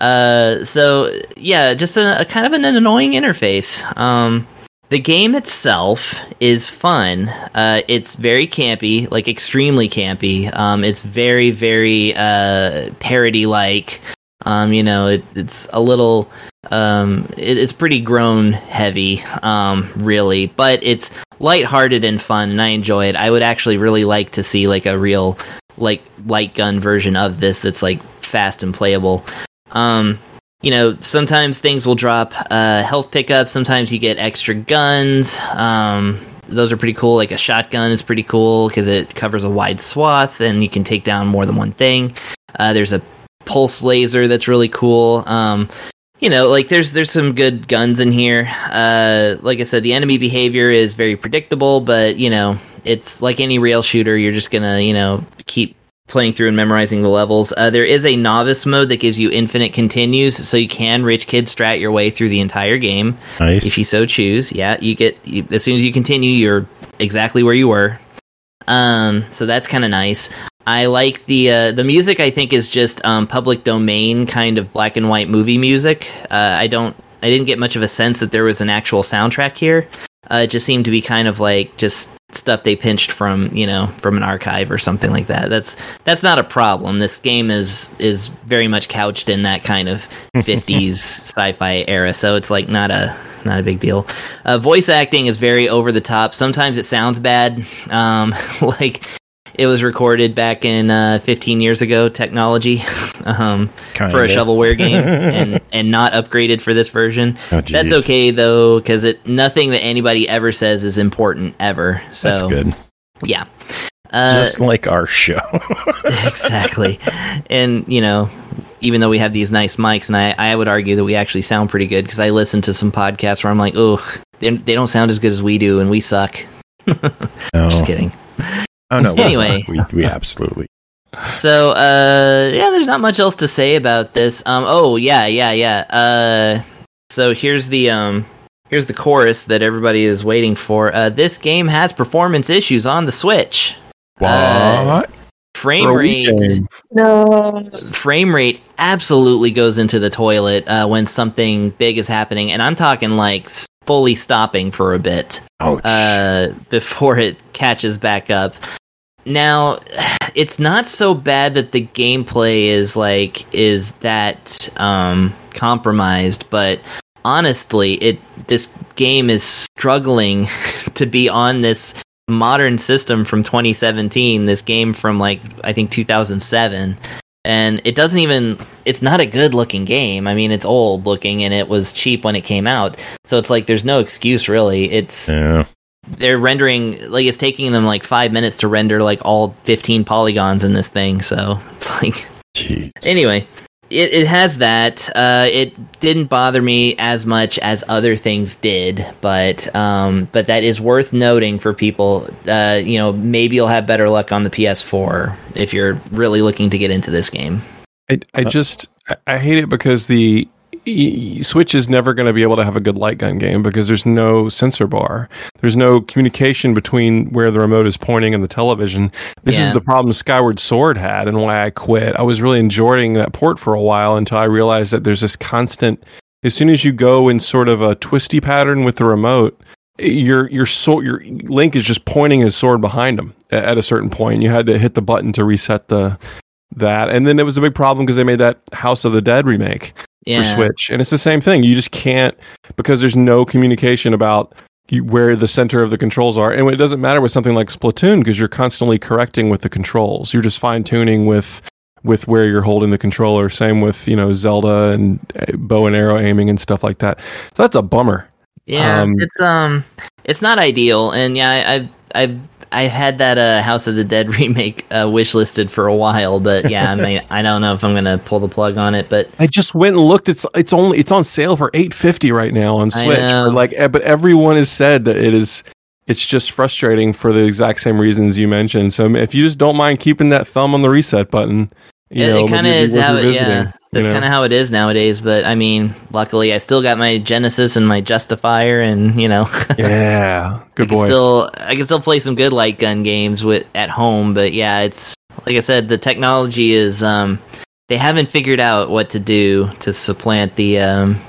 So yeah, just a kind of an annoying interface. The game itself is fun. It's very campy, extremely campy. It's very, very parody-like. It's a little, it's pretty grown heavy, really, but it's lighthearted and fun, and I enjoy it. I would actually really like to see a real light gun version of this that's fast and playable. Sometimes things will drop health pickups. Sometimes you get extra guns. Those are pretty cool. A shotgun is pretty cool because it covers a wide swath and you can take down more than one thing. There's a pulse laser that's really cool. you know, like there's some good guns in here. Like I said, the enemy behavior is very predictable, but you know, it's like any rail shooter. You're just gonna, you know, keep playing through and memorizing the levels. There is a novice mode that gives you infinite continues, so you can rich kid strat your way through the entire game. Nice. If you so choose. Yeah, as soon as you continue, you're exactly where you were. So that's kind of nice. I like the music. I think is just public domain kind of black and white movie music. I didn't get much of a sense that there was an actual soundtrack here. It just seemed to be kind of like just stuff they pinched from, you know, from an archive or something like that. That's not a problem. This game is very much couched in that kind of 50s sci-fi era, so it's like not a big deal. Voice acting is very over the top. Sometimes it sounds bad, like it was recorded back in 15 years ago technology for a shovelware game and not upgraded for this version. Oh, that's okay though, because nothing that anybody ever says is important ever. So that's good. Yeah. Just like our show. Exactly. And, you know, even though we have these nice mics, and I would argue that we actually sound pretty good, because I listen to some podcasts where I'm like, oh, they don't sound as good as we do, and we suck. Just kidding. Oh, no. Anyway. We absolutely. So, yeah, there's not much else to say about this. So here's the chorus that everybody is waiting for. This game has performance issues on the Switch. What? Frame rate absolutely goes into the toilet when something big is happening, and I'm talking like fully stopping for a bit before it catches back up. Now, it's not so bad that the gameplay is that compromised, but honestly, this game is struggling to be on this modern system from 2017, this game from I think 2007, and it's not a good looking game. I mean, it's old looking and it was cheap when it came out, so it's like there's no excuse really. They're rendering, it's taking them 5 minutes to render all 15 polygons in this thing, so it's like Jeez. Anyway, it has that. It didn't bother me as much as other things did, but that is worth noting for people. Maybe you'll have better luck on the PS4 if you're really looking to get into this game. I hate it because the Switch is never going to be able to have a good light gun game because there's no sensor bar. There's no communication between where the remote is pointing and the television. This is the problem Skyward Sword had and why I quit. I was really enjoying that port for a while until I realized that there's this constant, as soon as you go in sort of a twisty pattern with the remote, your Link is just pointing his sword behind him at a certain point. You had to hit the button to reset that. And then it was a big problem because they made that House of the Dead remake for Switch, and it's the same thing. You just can't, because there's no communication about where the center of the controls are. And it doesn't matter with something like Splatoon because you're constantly correcting with the controls. You're just fine tuning with where you're holding the controller. Same with Zelda and bow and arrow aiming and stuff like that. So that's a bummer. Yeah, it's not ideal. And yeah, I had that House of the Dead remake wish listed for a while, but yeah, I don't know if I'm gonna pull the plug on it. But I just went and looked. It's on sale for $8.50 right now on Switch. But everyone has said that it's just frustrating for the exact same reasons you mentioned. So if you just don't mind keeping that thumb on the reset button, it kind of is how that's kind of how it is nowadays. But I mean, luckily I still got my Genesis and my Justifier, and yeah, good boy. I can still play some good light gun games at home. But yeah, it's like I said, the technology is they haven't figured out what to do to supplant the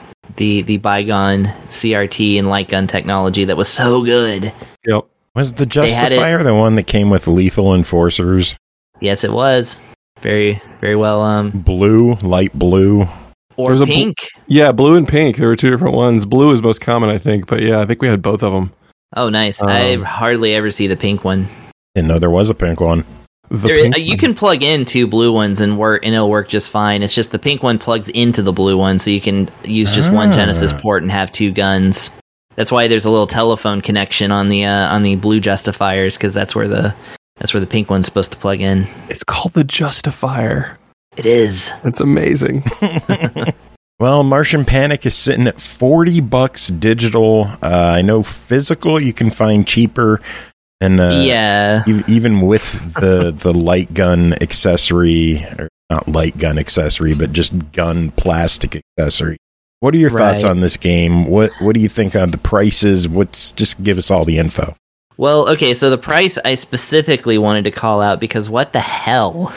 bygone CRT and light gun technology that was so good. Yep. Was the Justifier the one that came with Lethal Enforcers? Yes, it was. Very, very well. Blue, light blue, or pink. Blue and pink. There were two different ones. Blue is most common, I think. But yeah, I think we had both of them. Oh, nice. I hardly ever see the pink one. Didn't know there was a pink one. You can plug in two blue ones and it'll work just fine. It's just the pink one plugs into the blue one, so you can use just one Genesis port and have two guns. That's why there's a little telephone connection on the blue Justifiers, because that's where the pink one's supposed to plug in. It's called the Justifier. It is. It's amazing. Well, Martian Panic is sitting at $40 digital. I know physical you can find cheaper, and even with the light gun accessory, or not light gun accessory, but just gun plastic accessory. What are your thoughts on this game? What do you think on the prices? Just give us all the info. Well, okay, so the price I specifically wanted to call out because what the hell?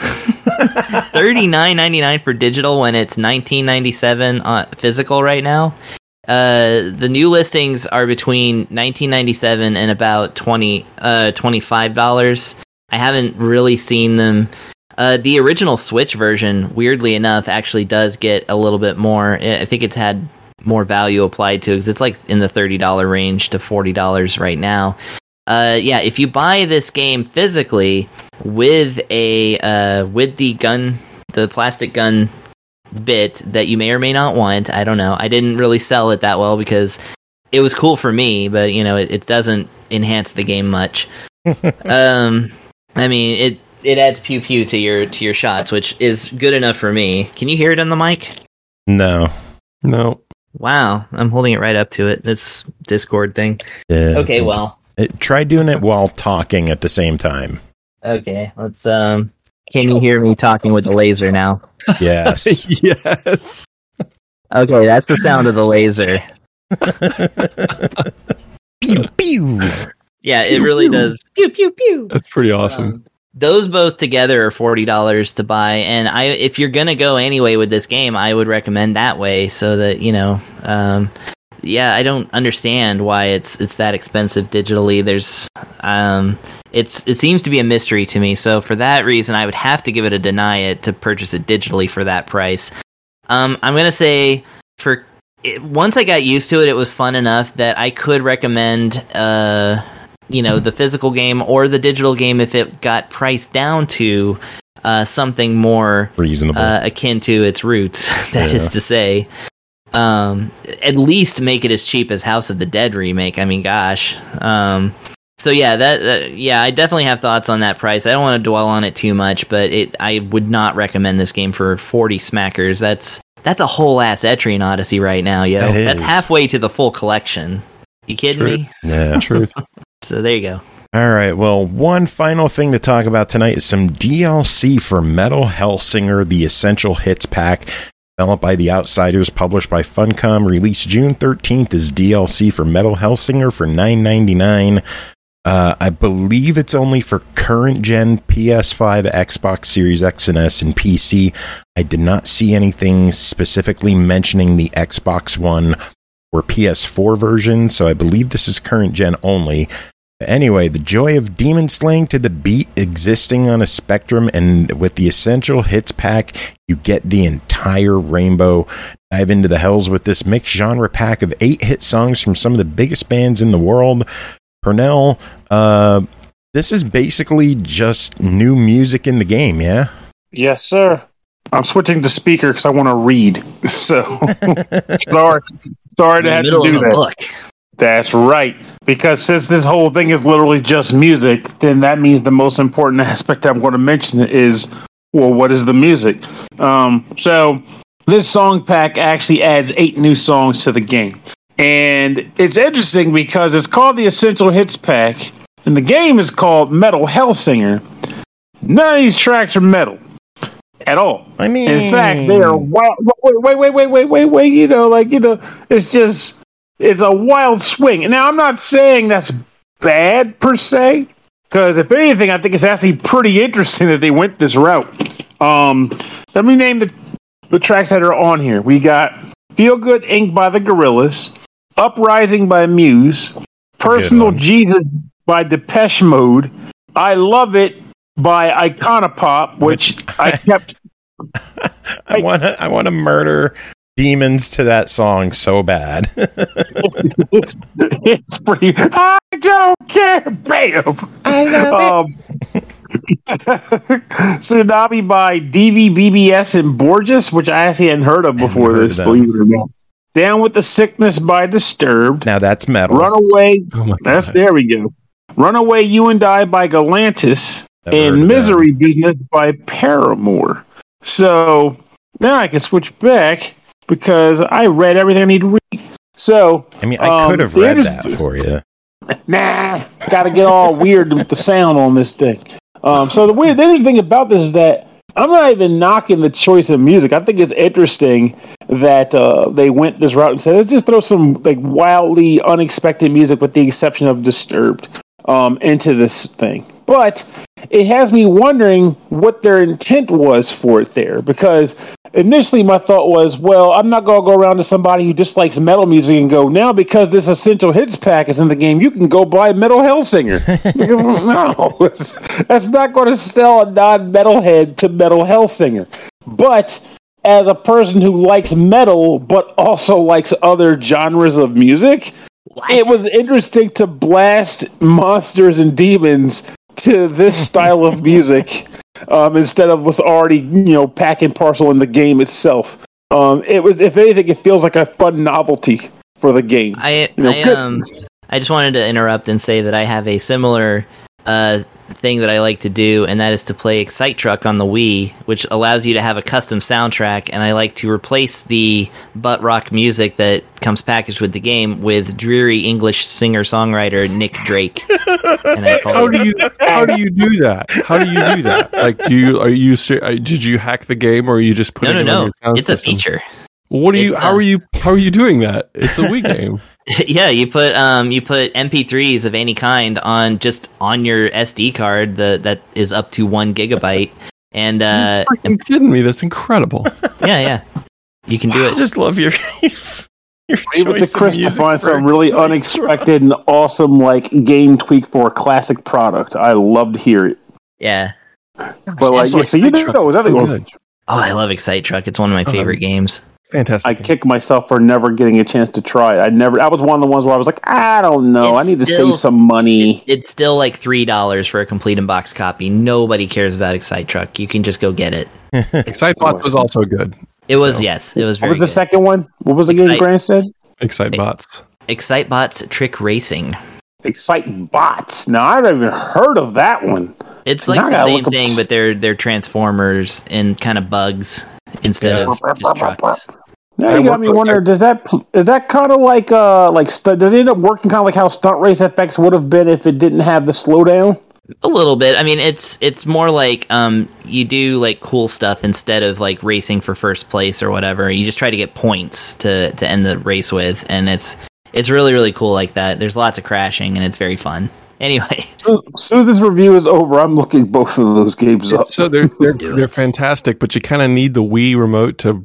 $39.99 for digital when it's $19.97 physical right now. The new listings are between $19.97 and about $25. I haven't really seen them. The original Switch version, weirdly enough, actually does get a little bit more. I think it's had more value applied to it because it's like in the $30 range to $40 right now. If you buy this game physically with the plastic gun bit that you may or may not want, I don't know. I didn't really sell it that well because it was cool for me, but it doesn't enhance the game much. I mean, it adds pew pew to your shots, which is good enough for me. Can you hear it on the mic? No. Wow, I'm holding it right up to it. This Discord thing. Yeah. Okay, well. Try doing it while talking at the same time. Okay, let's can you hear me talking with the laser now? Yes. Yes. Okay, that's the sound of the laser. Pew pew. Yeah, it really does. Pew pew pew. That's pretty awesome. Those both together are $40 to buy, and if you're gonna go anyway with this game, I would recommend that way so that I don't understand why it's that expensive digitally. There's it seems to be a mystery to me. So for that reason, I would have to give it a deny it to purchase it digitally for that price. I'm gonna say once I got used to it, it was fun enough that I could recommend the physical game or the digital game if it got priced down to something more reasonable, akin to its roots. That is to say. At least make it as cheap as House of the Dead remake. I mean, gosh. I definitely have thoughts on that price. I don't want to dwell on it too much, but I would not recommend this game for 40 smackers. That's a whole ass Etrian Odyssey right now, yo. That's halfway to the full collection. You kidding me? Yeah, truth. So there you go. All right, well, one final thing to talk about tonight is some DLC for Metal Hellsinger, the Essential Hits Pack. Developed by The Outsiders, published by Funcom, released June 13th as DLC for Metal Hellsinger for $9.99. I believe it's only for current gen PS5, Xbox Series X and S, and PC. I did not see anything specifically mentioning the Xbox One or PS4 version, so I believe this is current gen only. Anyway, the joy of demon slaying to the beat existing on a Spectrum, and with the Essential Hits Pack, you get the entire rainbow. Dive into the hells with this mixed genre pack of 8 hit songs from some of the biggest bands in the world. Pernell, this is basically just new music in the game, yeah? Yes, sir. I'm switching to speaker because I want to read. So, sorry to have to do that. Book. That's right. Because since this whole thing is literally just music, then that means the most important aspect I'm going to mention is, well, what is the music? So this song pack actually adds 8 new songs to the game. And it's interesting because it's called the Essential Hits Pack, and the game is called Metal Hellsinger. None of these tracks are metal at all. I mean, in fact, they are wild. Wait. It's a wild swing. Now, I'm not saying that's bad per se, because if anything, I think it's actually pretty interesting that they went this route. Let me name the tracks that are on here. We got Feel Good Inc. by the Gorillaz, Uprising by Muse, Personal Jesus by Depeche Mode, I Love It by Iconopop, which I kept... I want to murder demons to that song so bad. It's pretty... I don't care, bam! I love it. Tsunami by DVBBS and Borges, which I actually hadn't heard of before this, believe it or not. Down with the Sickness by Disturbed. Now that's metal. Runaway. Oh There we go. Runaway You and I by Galantis. And Misery Business by Paramore. So now I can switch back. because I read everything I need to read. So, I mean, I could have read that for you. Nah, got to get all weird with the sound on this thing. So the interesting thing about this is that I'm not even knocking the choice of music. I think it's interesting that they went this route and said, let's just throw some like wildly unexpected music, with the exception of Disturbed, into this thing. But it has me wondering what their intent was for it there, because initially my thought was, well, I'm not going to go around to somebody who dislikes metal music and go, now because this Essential Hits pack is in the game, you can go buy Metal Hellsinger. No, that's not going to sell a non-metalhead to Metal Hellsinger. But as a person who likes metal but also likes other genres of music, it was interesting to blast monsters and demons to this style of music. Instead of what's already, pack and parcel in the game itself. It was, if anything, it feels like a fun novelty for the game. I just wanted to interrupt and say that I have a similar thing that I like to do, and that is to play Excite Truck on the Wii, which allows you to have a custom soundtrack, and I like to replace the butt rock music that comes packaged with the game with dreary English singer-songwriter Nick Drake. And how do you do that? How do you do that? Like, did you hack the game, or are you just putting it on your sound it's system? A feature. How are you doing that? It's a Wii game. Yeah, you put MP3s of any kind on your SD card that is up to 1 gigabyte, and you're freaking kidding me? That's incredible. Yeah, you can do it. I just love your able to Chris to find some really unexpected and awesome game tweak for a classic product. I love to hear it. Yeah, but so you didn't know that good. Oh, I love Excite Truck. It's one of my favorite games. Fantastic. I kick myself for never getting a chance to try it. I was one of the ones where I was like, I don't know. I need to save some money. It's still like $3 for a complete in-box copy. Nobody cares about Excite Truck. You can just go get it. Excitebots was also good. It was, yes. It was very good. What was the second one? What was the game Grant said? Excitebots. Excitebots Trick Racing. Excitebots. Now, I haven't even heard of that one. It's like the same thing, but they're Transformers and kind of bugs instead of just trucks. Now you got me wondering, is that kind of like does it end up working kind of like how Stunt Race FX would have been if it didn't have the slowdown? A little bit. I mean, it's more like you do like cool stuff instead of like racing for first place or whatever. You just try to get points to end the race with, and it's really, really cool like that. There's lots of crashing, and it's very fun. Anyway, as soon as this review is over, I'm looking both of those games up. So they're fantastic, but you kind of need the Wii remote to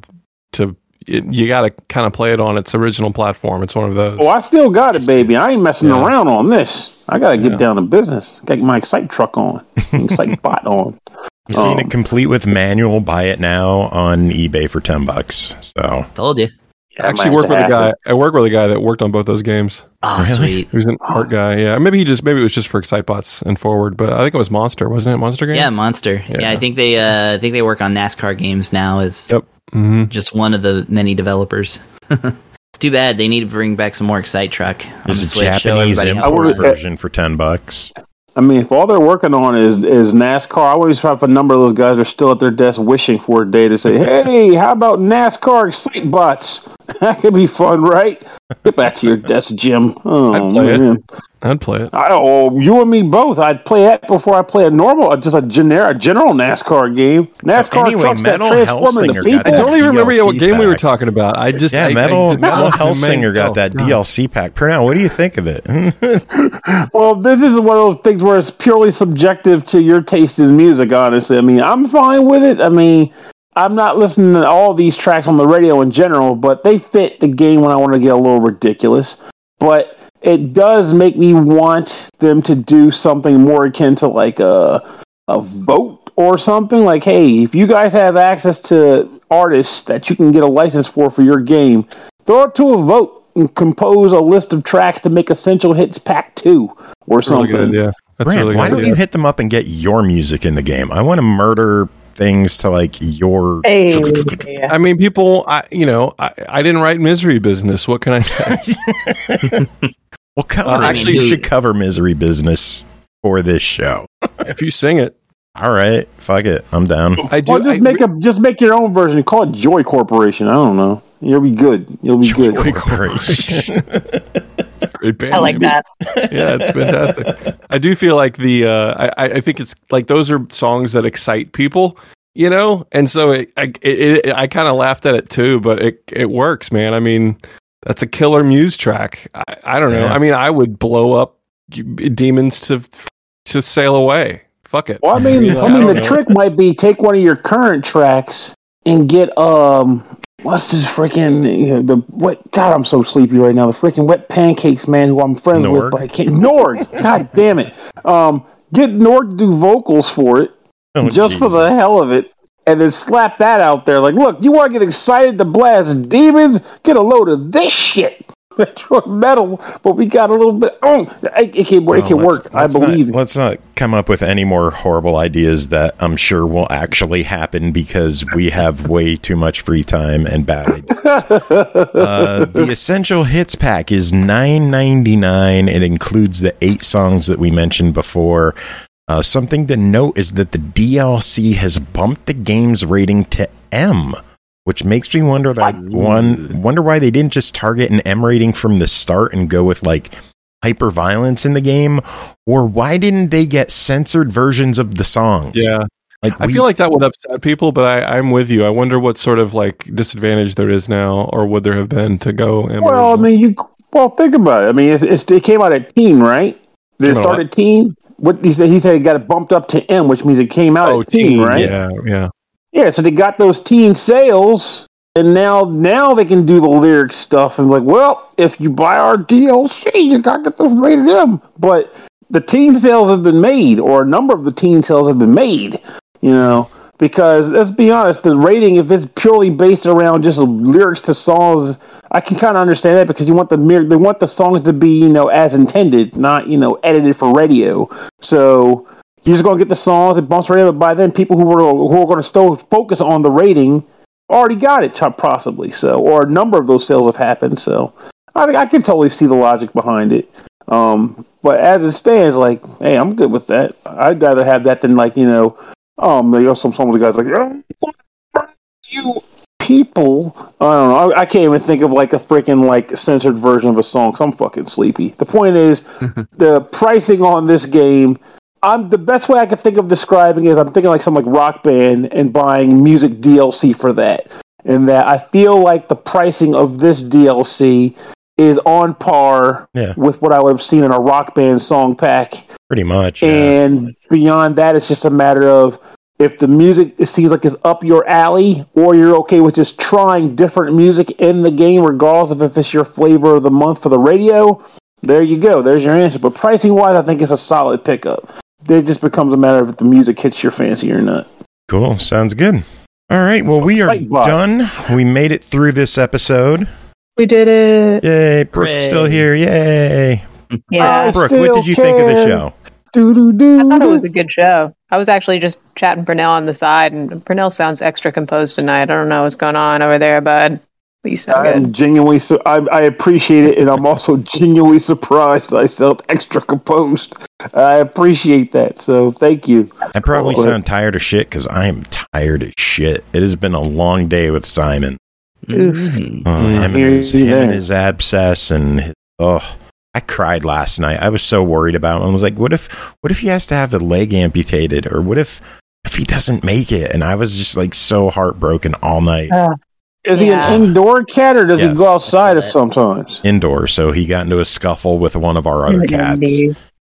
you got to kind of play it on its original platform. It's one of those. Oh, I still got it, baby. I ain't messing around on this. I got to get down to business. Got my Excite Truck on, Excite Bot on. You've seen it complete with manual. Buy it now on eBay for $10. So told you. I actually work with a guy. I work with a guy that worked on both those games. Oh, really? Sweet. He was an art guy. Yeah, maybe it was just for Excitebots and Forward, but I think it was Monster, wasn't it? Monster Games. Yeah, Monster. Yeah, I think they work on NASCAR games now as just one of the many developers. It's too bad they need to bring back some more Excite Truck. There's a Japanese import version for $10. I mean, if all they're working on is NASCAR, I always have a number of those guys are still at their desk wishing for a day to say, hey, how about NASCAR Excitebots? That could be fun, right? Get back to your desk, Jim. Oh, I'd play it. You and me both. I'd play that before I play a general NASCAR game. NASCAR so anyway, trucks Metal that transform into people. I don't even remember what game we were talking about. Metal Hellsinger got that DLC pack. Pernell, what do you think of it? Well, this is one of those things where it's purely subjective to your taste in music, honestly. I mean, I'm fine with it. I mean, I'm not listening to all these tracks on the radio in general, but they fit the game when I want to get a little ridiculous. But it does make me want them to do something more akin to like a vote or something. Like, hey, if you guys have access to artists that you can get a license for your game, throw it to a vote and compose a list of tracks to make Essential Hits Pack 2 or something. Really good, yeah. That's Grant, really why good, don't you hit them up and get your music in the game? I want to murder things to like your. Hey. I mean, people. I didn't write Misery Business. What can I say? Well, actually, you should cover Misery Business for this show. If you sing it, all right. Fuck it, I'm down. Just make your own version. Call it Joy Corporation. I don't know. You'll be good. You'll be good. Corporation. Great band I like name. that. Yeah, it's fantastic. I do feel like I think it's like those are songs that excite people, you know, and so I kind of laughed at it too, but it works, man. I mean, that's a killer Muse track. I don't know. Yeah. I mean, I would blow up demons to sail away. Fuck it. Well, I mean, don't the know. trick might be take one of your current tracks and get what's this freaking what? God, I'm so sleepy right now. The freaking Wet Pancakes man, who I'm friends Norg? with, but I can't. Nord, God damn it. Get Nord to do vocals for it, Oh, just for the Jesus. hell of it, and then slap that out there. Like, look, you want to get excited to blast demons? Get a load of this shit. That's metal, but we got a little bit. It can work. I believe. Let's not come up with any more horrible ideas that I'm sure will actually happen because we have way too much free time and bad ideas. The Essential Hits Pack is $9.99. It includes the 8 songs that we mentioned before. Something to note is that the DLC has bumped the game's rating to M, which makes me wonder wonder why they didn't just target an M rating from the start and go with like hyper violence in the game, or why didn't they get censored versions of the songs? Yeah. Like I feel like that would upset people, but I'm with you. I wonder what sort of like disadvantage there is now, or would there have been to go? Well, I mean, think about it. I mean, it came out at teen, right? Did it Came out start what? at teen? What he said it got it bumped up to M, which means it came out at teen, right? Yeah. Yeah, so they got those teen sales, and now they can do the lyric stuff and like, well, if you buy our DLC, you got to get this rated M. But the teen sales have been made, or a number of the teen sales have been made, you know, because let's be honest, the rating, if it's purely based around just lyrics to songs, I can kind of understand that because they want the songs to be, you know, as intended, not, you know, edited for radio. So you're just going to get the songs, it bumps radio, but by then people who are going to still focus on the rating already got it, possibly. So, or a number of those sales have happened. So I think I can totally see the logic behind it. But as it stands, like, hey, I'm good with that. I'd rather have that than like, you know, some of the guys like, you people. I don't know. I can't even think of like a freaking like censored version of a song. 'Cause I'm fucking sleepy. The point is, the pricing on this game. The best way I can think of describing is I'm thinking like some like Rock Band and buying music DLC for that. And that I feel like the pricing of this DLC is on par with what I would have seen in a Rock Band song pack. pretty much. And beyond that, it's just a matter of if the music seems like it's up your alley, or you're okay with just trying different music in the game, regardless of if it's your flavor of the month for the radio. There you go. There's your answer. But pricing wise, I think it's a solid pickup. It just becomes a matter of if the music hits your fancy or not. Cool. Sounds good. All right. Well, we are done. We made it through this episode. We did it. Yay. Brooke's still here. Yay. Yeah. Brooke, what did you think of the show? I thought it was a good show. I was actually just chatting Pernell on the side, and Pernell sounds extra composed tonight. I don't know what's going on over there, bud. But you sound I'm good. genuinely I appreciate it, and I'm also genuinely surprised I sound extra composed. I appreciate that, so thank you. I probably sound tired of shit because I am tired as shit. It has been a long day with Simon. Oof. Him and his abscess and I cried last night. I was so worried about him. I was like, what if he has to have a leg amputated, or what if he doesn't make it? And I was just like so heartbroken all night. Is he an indoor cat, or does he go outside sometimes? Indoor. So he got into a scuffle with one of our other cats.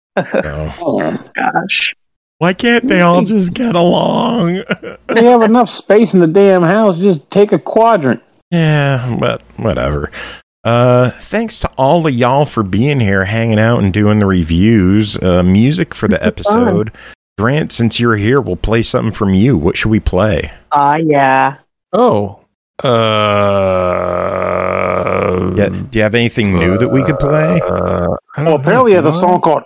Oh gosh. Why can't they all just get along? They have enough space in the damn house. Just take a quadrant. Yeah, but whatever. Thanks to all of y'all for being here, hanging out, and doing the reviews. Music for the episode. Grant, since you're here, we'll play something from you. What should we play? Yeah. Oh. Yeah, do you have anything new that we could play? Apparently, he has a song called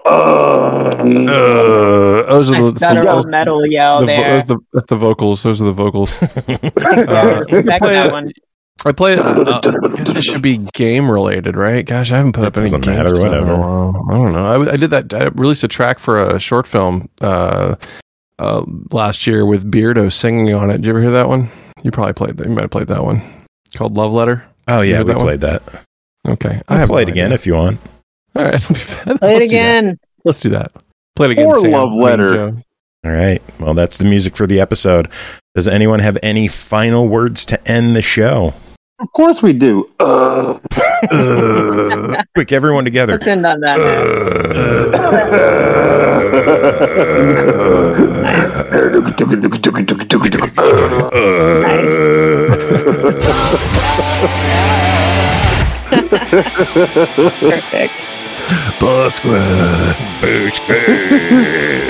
Those are the metal yell there. That's the vocals. Those are the vocals. Back to that one. I play. This should be game related, right? Gosh, I haven't put up any games. Doesn't matter. Whatever. I don't know. I did that. I released a track for a short film last year with Beardo singing on it. Did you ever hear that one? You probably played that. You might have played that one. Called Love Letter. Oh yeah, did we that one? played that. Okay, I'll play it again if you want. All right, Play it again. Let's do that. Play it again. Or Sam. Love Letter. Joe. All right. Well, that's the music for the episode. Does anyone have any final words to end the show? Of course we do. Quick, everyone together. Let's end on that. Perfect. Boo Squad. Boo Squad.